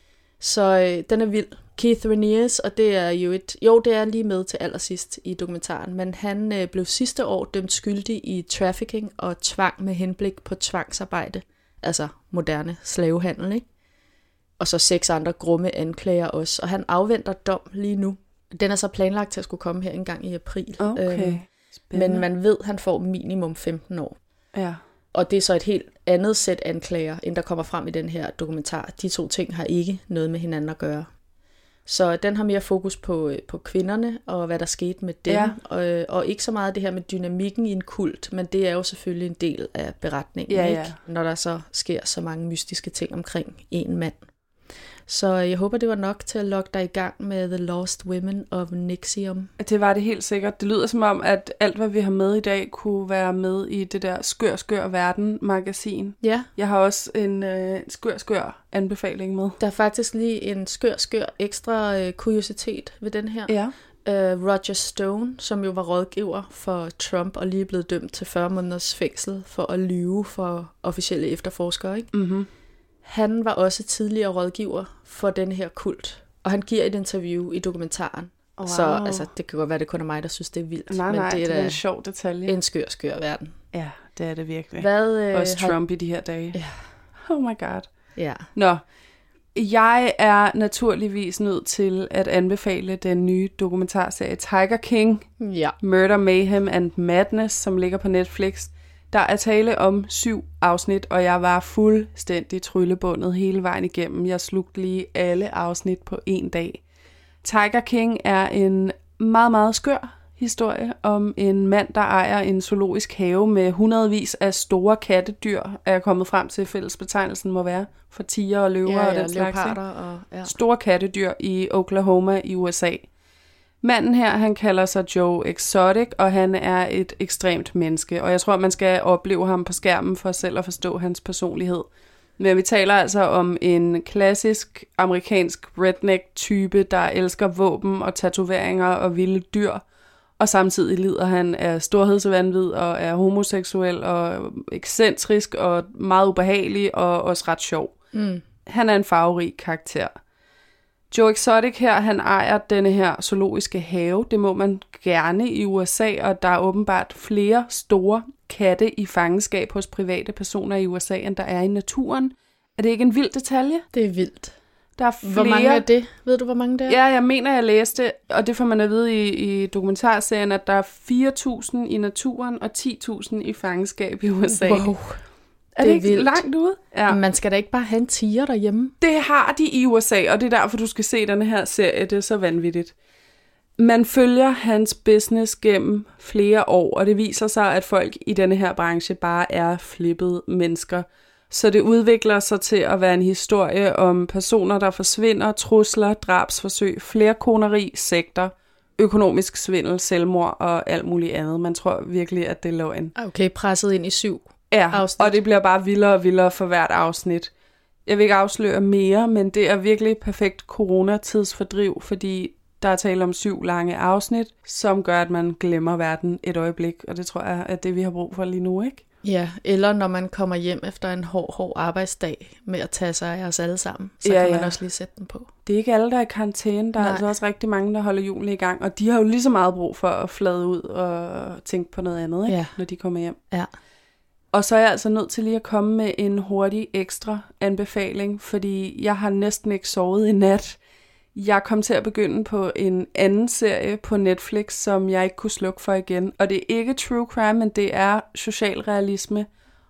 Så øh, den er vild. Keith Raniere, og det er jo et... Jo, det er lige med til allersidst i dokumentaren, men han øh, blev sidste år dømt skyldig i trafficking og tvang med henblik på tvangsarbejde. Altså moderne slavehandel, ikke? Og så seks andre grumme anklager også. Og han afventer dom lige nu. Den er så planlagt til at skulle komme her en gang i april. Okay. Øh, men man ved, at han får minimum femten år. Ja. Og det er så et helt andet sæt anklager, end der kommer frem i den her dokumentar. De to ting har ikke noget med hinanden at gøre. Så den har mere fokus på, på kvinderne og hvad der skete med dem. Ja. Og, og ikke så meget det her med dynamikken i en kult, men det er jo selvfølgelig en del af beretningen, Ja, ja. ikke? Når der så sker så mange mystiske ting omkring en mand. Så jeg håber, det var nok til at lokke dig i gang med The Lost Women of Nixium. Det var det helt sikkert. Det lyder som om, at alt, hvad vi har med i dag, kunne være med i det der Skør, Skør Verden-magasin. Ja. Jeg har også en øh, skør, skør anbefaling med. Der er faktisk lige en skør, skør ekstra øh, kuriositet ved den her. Ja. Uh, Roger Stone, som jo var rådgiver for Trump og lige blevet dømt til fyrre måneders fængsel for at lyve for officielle efterforskere, ikke? Mm-hmm. Han var også tidligere rådgiver for den her kult, og han giver et interview i dokumentaren. Wow. Så altså, det kan godt være, det kun er mig, der synes, det er vildt. Nej, men nej, det er, det da er en sjov detalje. En skør, skør verden. Ja, det er det virkelig. Hvad, øh, også Trump har... i de her dage. Ja. Oh my god. Ja. Nå, jeg er naturligvis nødt til at anbefale den nye dokumentarserie Tiger King, Ja. Murder, Mayhem and Madness, som ligger på Netflix. Der er tale om syv afsnit, og jeg var fuldstændig tryllebundet hele vejen igennem. Jeg slugte lige alle afsnit på en dag. Tiger King er en meget, meget skør historie om en mand, der ejer en zoologisk have med hundredvis af store kattedyr, er jeg kommet frem til, fællesbetegnelsen må være, for tiger og løver Ja, og ja, den slags. leoparder og... Ja. Store kattedyr i Oklahoma i U S A. Manden her, han kalder sig Joe Exotic, og han er et ekstremt menneske, og jeg tror, man skal opleve ham på skærmen for selv at forstå hans personlighed. Men vi taler altså om en klassisk amerikansk redneck-type, der elsker våben og tatoveringer og vilde dyr, og samtidig lider han af storhedsvanvid og er homoseksuel og ekscentrisk og meget ubehagelig og også ret sjov. Mm. Han er en farverig karakter. Joe Exotic her, han ejer denne her zoologiske have. Det må man gerne i U S A, og der er åbenbart flere store katte i fangenskab hos private personer i U S A, end der er i naturen. Er det ikke en vild detalje? Det er vildt. Der er flere... Hvor mange er det? Ved du, hvor mange det er? Ja, jeg mener, jeg læste, og det får man at vide i, i dokumentarserien, at der er fire tusind i naturen og ti tusind i fangenskab i U S A. Wow. Er det, det er ikke vildt. Langt ude? Ja. Man skal da ikke bare have en tiger derhjemme? Det har de i U S A, og det er derfor, du skal se den her serie. Det er så vanvittigt. Man følger hans business gennem flere år, og det viser sig, at folk i denne her branche bare er flippede mennesker. Så det udvikler sig til at være en historie om personer, der forsvinder, trusler, drabsforsøg, flerkoneri, sekter, økonomisk svindel, selvmord og alt muligt andet. Man tror virkelig, at det er løgn. Okay, presset ind i syv ja, afsnit. Og det bliver bare vildere og vildere for hvert afsnit. Jeg vil ikke afsløre mere, men det er virkelig perfekt coronatidsfordriv, fordi der er tale om syv lange afsnit, som gør, at man glemmer verden et øjeblik. Og det tror jeg er det, vi har brug for lige nu, ikke? Ja, eller når man kommer hjem efter en hård, hård arbejdsdag med at tage sig af os alle sammen, så ja, kan man ja. også lige sætte den på. Det er ikke alle, der er i karantæne. Der er Nej. altså også rigtig mange, der holder julen i gang, og de har jo lige så meget brug for at flade ud og tænke på noget andet, ikke? Ja. Når de kommer hjem. Ja. Og så er jeg altså nødt til lige at komme med en hurtig ekstra anbefaling, fordi jeg har næsten ikke sovet i nat. Jeg kom til at begynde på en anden serie på Netflix, som jeg ikke kunne slukke for igen. Og det er ikke true crime, men det er socialrealisme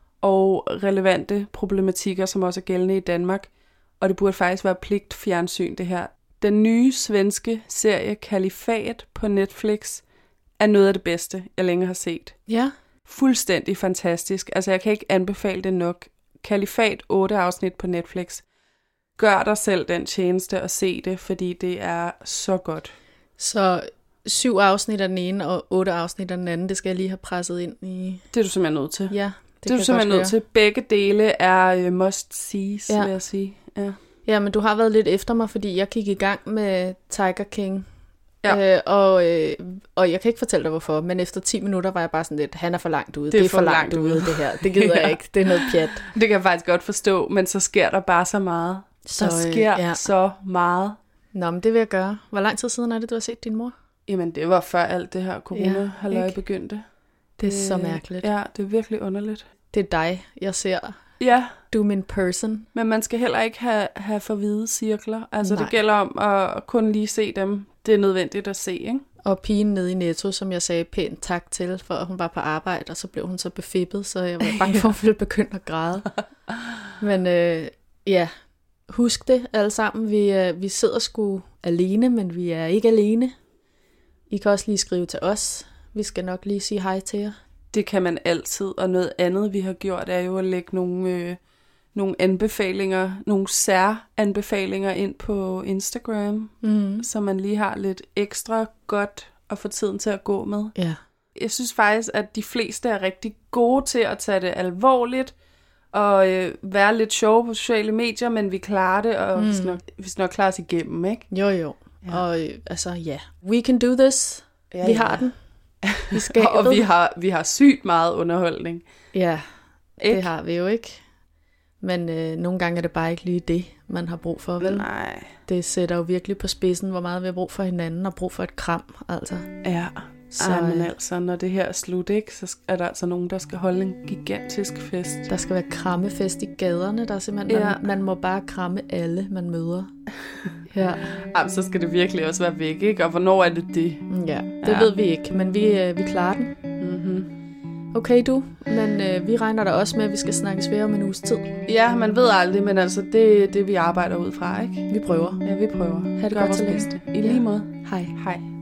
og relevante problematikker, som også er gældende i Danmark. Og det burde faktisk være pligtfjernsyn, det her. Den nye svenske serie Kalifat på Netflix er noget af det bedste, jeg længe har set. Ja. Fuldstændig fantastisk. Altså, jeg kan ikke anbefale det nok. Kalifat, otte afsnit på Netflix. Gør dig selv den tjeneste og se det, fordi det er så godt. Så syv afsnit af den ene og otte afsnit af den anden, det skal jeg lige have presset ind i... Det er du simpelthen nødt til. Ja, det, det er du simpelthen nødt til. Begge dele er uh, must-sees, ja. vil jeg sige. Ja. ja, men du har været lidt efter mig, fordi jeg gik i gang med Tiger King. Ja. Øh, og, øh, og jeg kan ikke fortælle dig hvorfor, men efter ti minutter var jeg bare sådan lidt, han er for langt ude. Det er, det er for, for langt, langt ude, ude, det her. Det gider ja. jeg ikke. Det er noget pjat. Det kan jeg faktisk godt forstå, men så sker der bare så meget. Så, der sker øh, ja. så meget. Nå, men det vil jeg gøre. Hvor lang tid siden er det, du har set din mor? Jamen, det var før alt det her corona-halløj ja, begyndte. Det er øh, så mærkeligt. Ja, det er virkelig underligt. Det er dig, jeg ser. Ja. Du er min person. Men man skal heller ikke have, have for hvide cirkler. Altså, Nej. det gælder om at kun lige se dem. Det er nødvendigt at se, ikke? Og pigen nede i Netto, som jeg sagde pænt tak til, for at hun var på arbejde, og så blev hun så befippet, så jeg var bange for, at hun ville begynde at græde. Men øh, ja, husk det alle sammen. Vi, øh, vi sidder sgu alene, men vi er ikke alene. I kan også lige skrive til os. Vi skal nok lige sige hej til jer. Det kan man altid, og noget andet, vi har gjort, er jo at lægge nogle, øh, nogle anbefalinger, nogle særanbefalinger ind på Instagram, mm. så man lige har lidt ekstra godt at få tiden til at gå med. Ja. Jeg synes faktisk, at de fleste er rigtig gode til at tage det alvorligt, og øh, være lidt sjove på sociale medier, men vi klarer det, og mm. vi, skal nok, vi skal nok klare os igennem, ikke? Jo, jo. Ja. Og øh, altså, ja. Yeah. We can do this. Ja, vi ja. har den. Vi skal og vi har, vi har sygt meget underholdning. Ja, ikke? Det har vi jo ikke. Men øh, nogle gange er det bare ikke lige det, man har brug for, vel? Nej. Det sætter jo virkelig på spidsen, hvor meget vi har brug for hinanden, og brug for et kram, altså. Ja, så, Ej, men altså, når det her er slut, ikke, så er der altså nogen, der skal holde en gigantisk fest. Der skal være krammefest i gaderne, der er simpelthen, ja. man, man må bare kramme alle, man møder. Ja. Jamen, så skal det virkelig også være væk, ikke? Og hvornår er det det? Ja, det ja. ved vi ikke, men vi, øh, vi klarer den. Mm-hmm. Okay du, men øh, vi regner da også med, at vi skal snakkes ved om en uges tid. Ja, man ved aldrig, men altså, det er det, vi arbejder ud fra, ikke? Vi prøver. Ja, vi prøver. Ha' det godt så længe. I lige måde. Hej. Hej.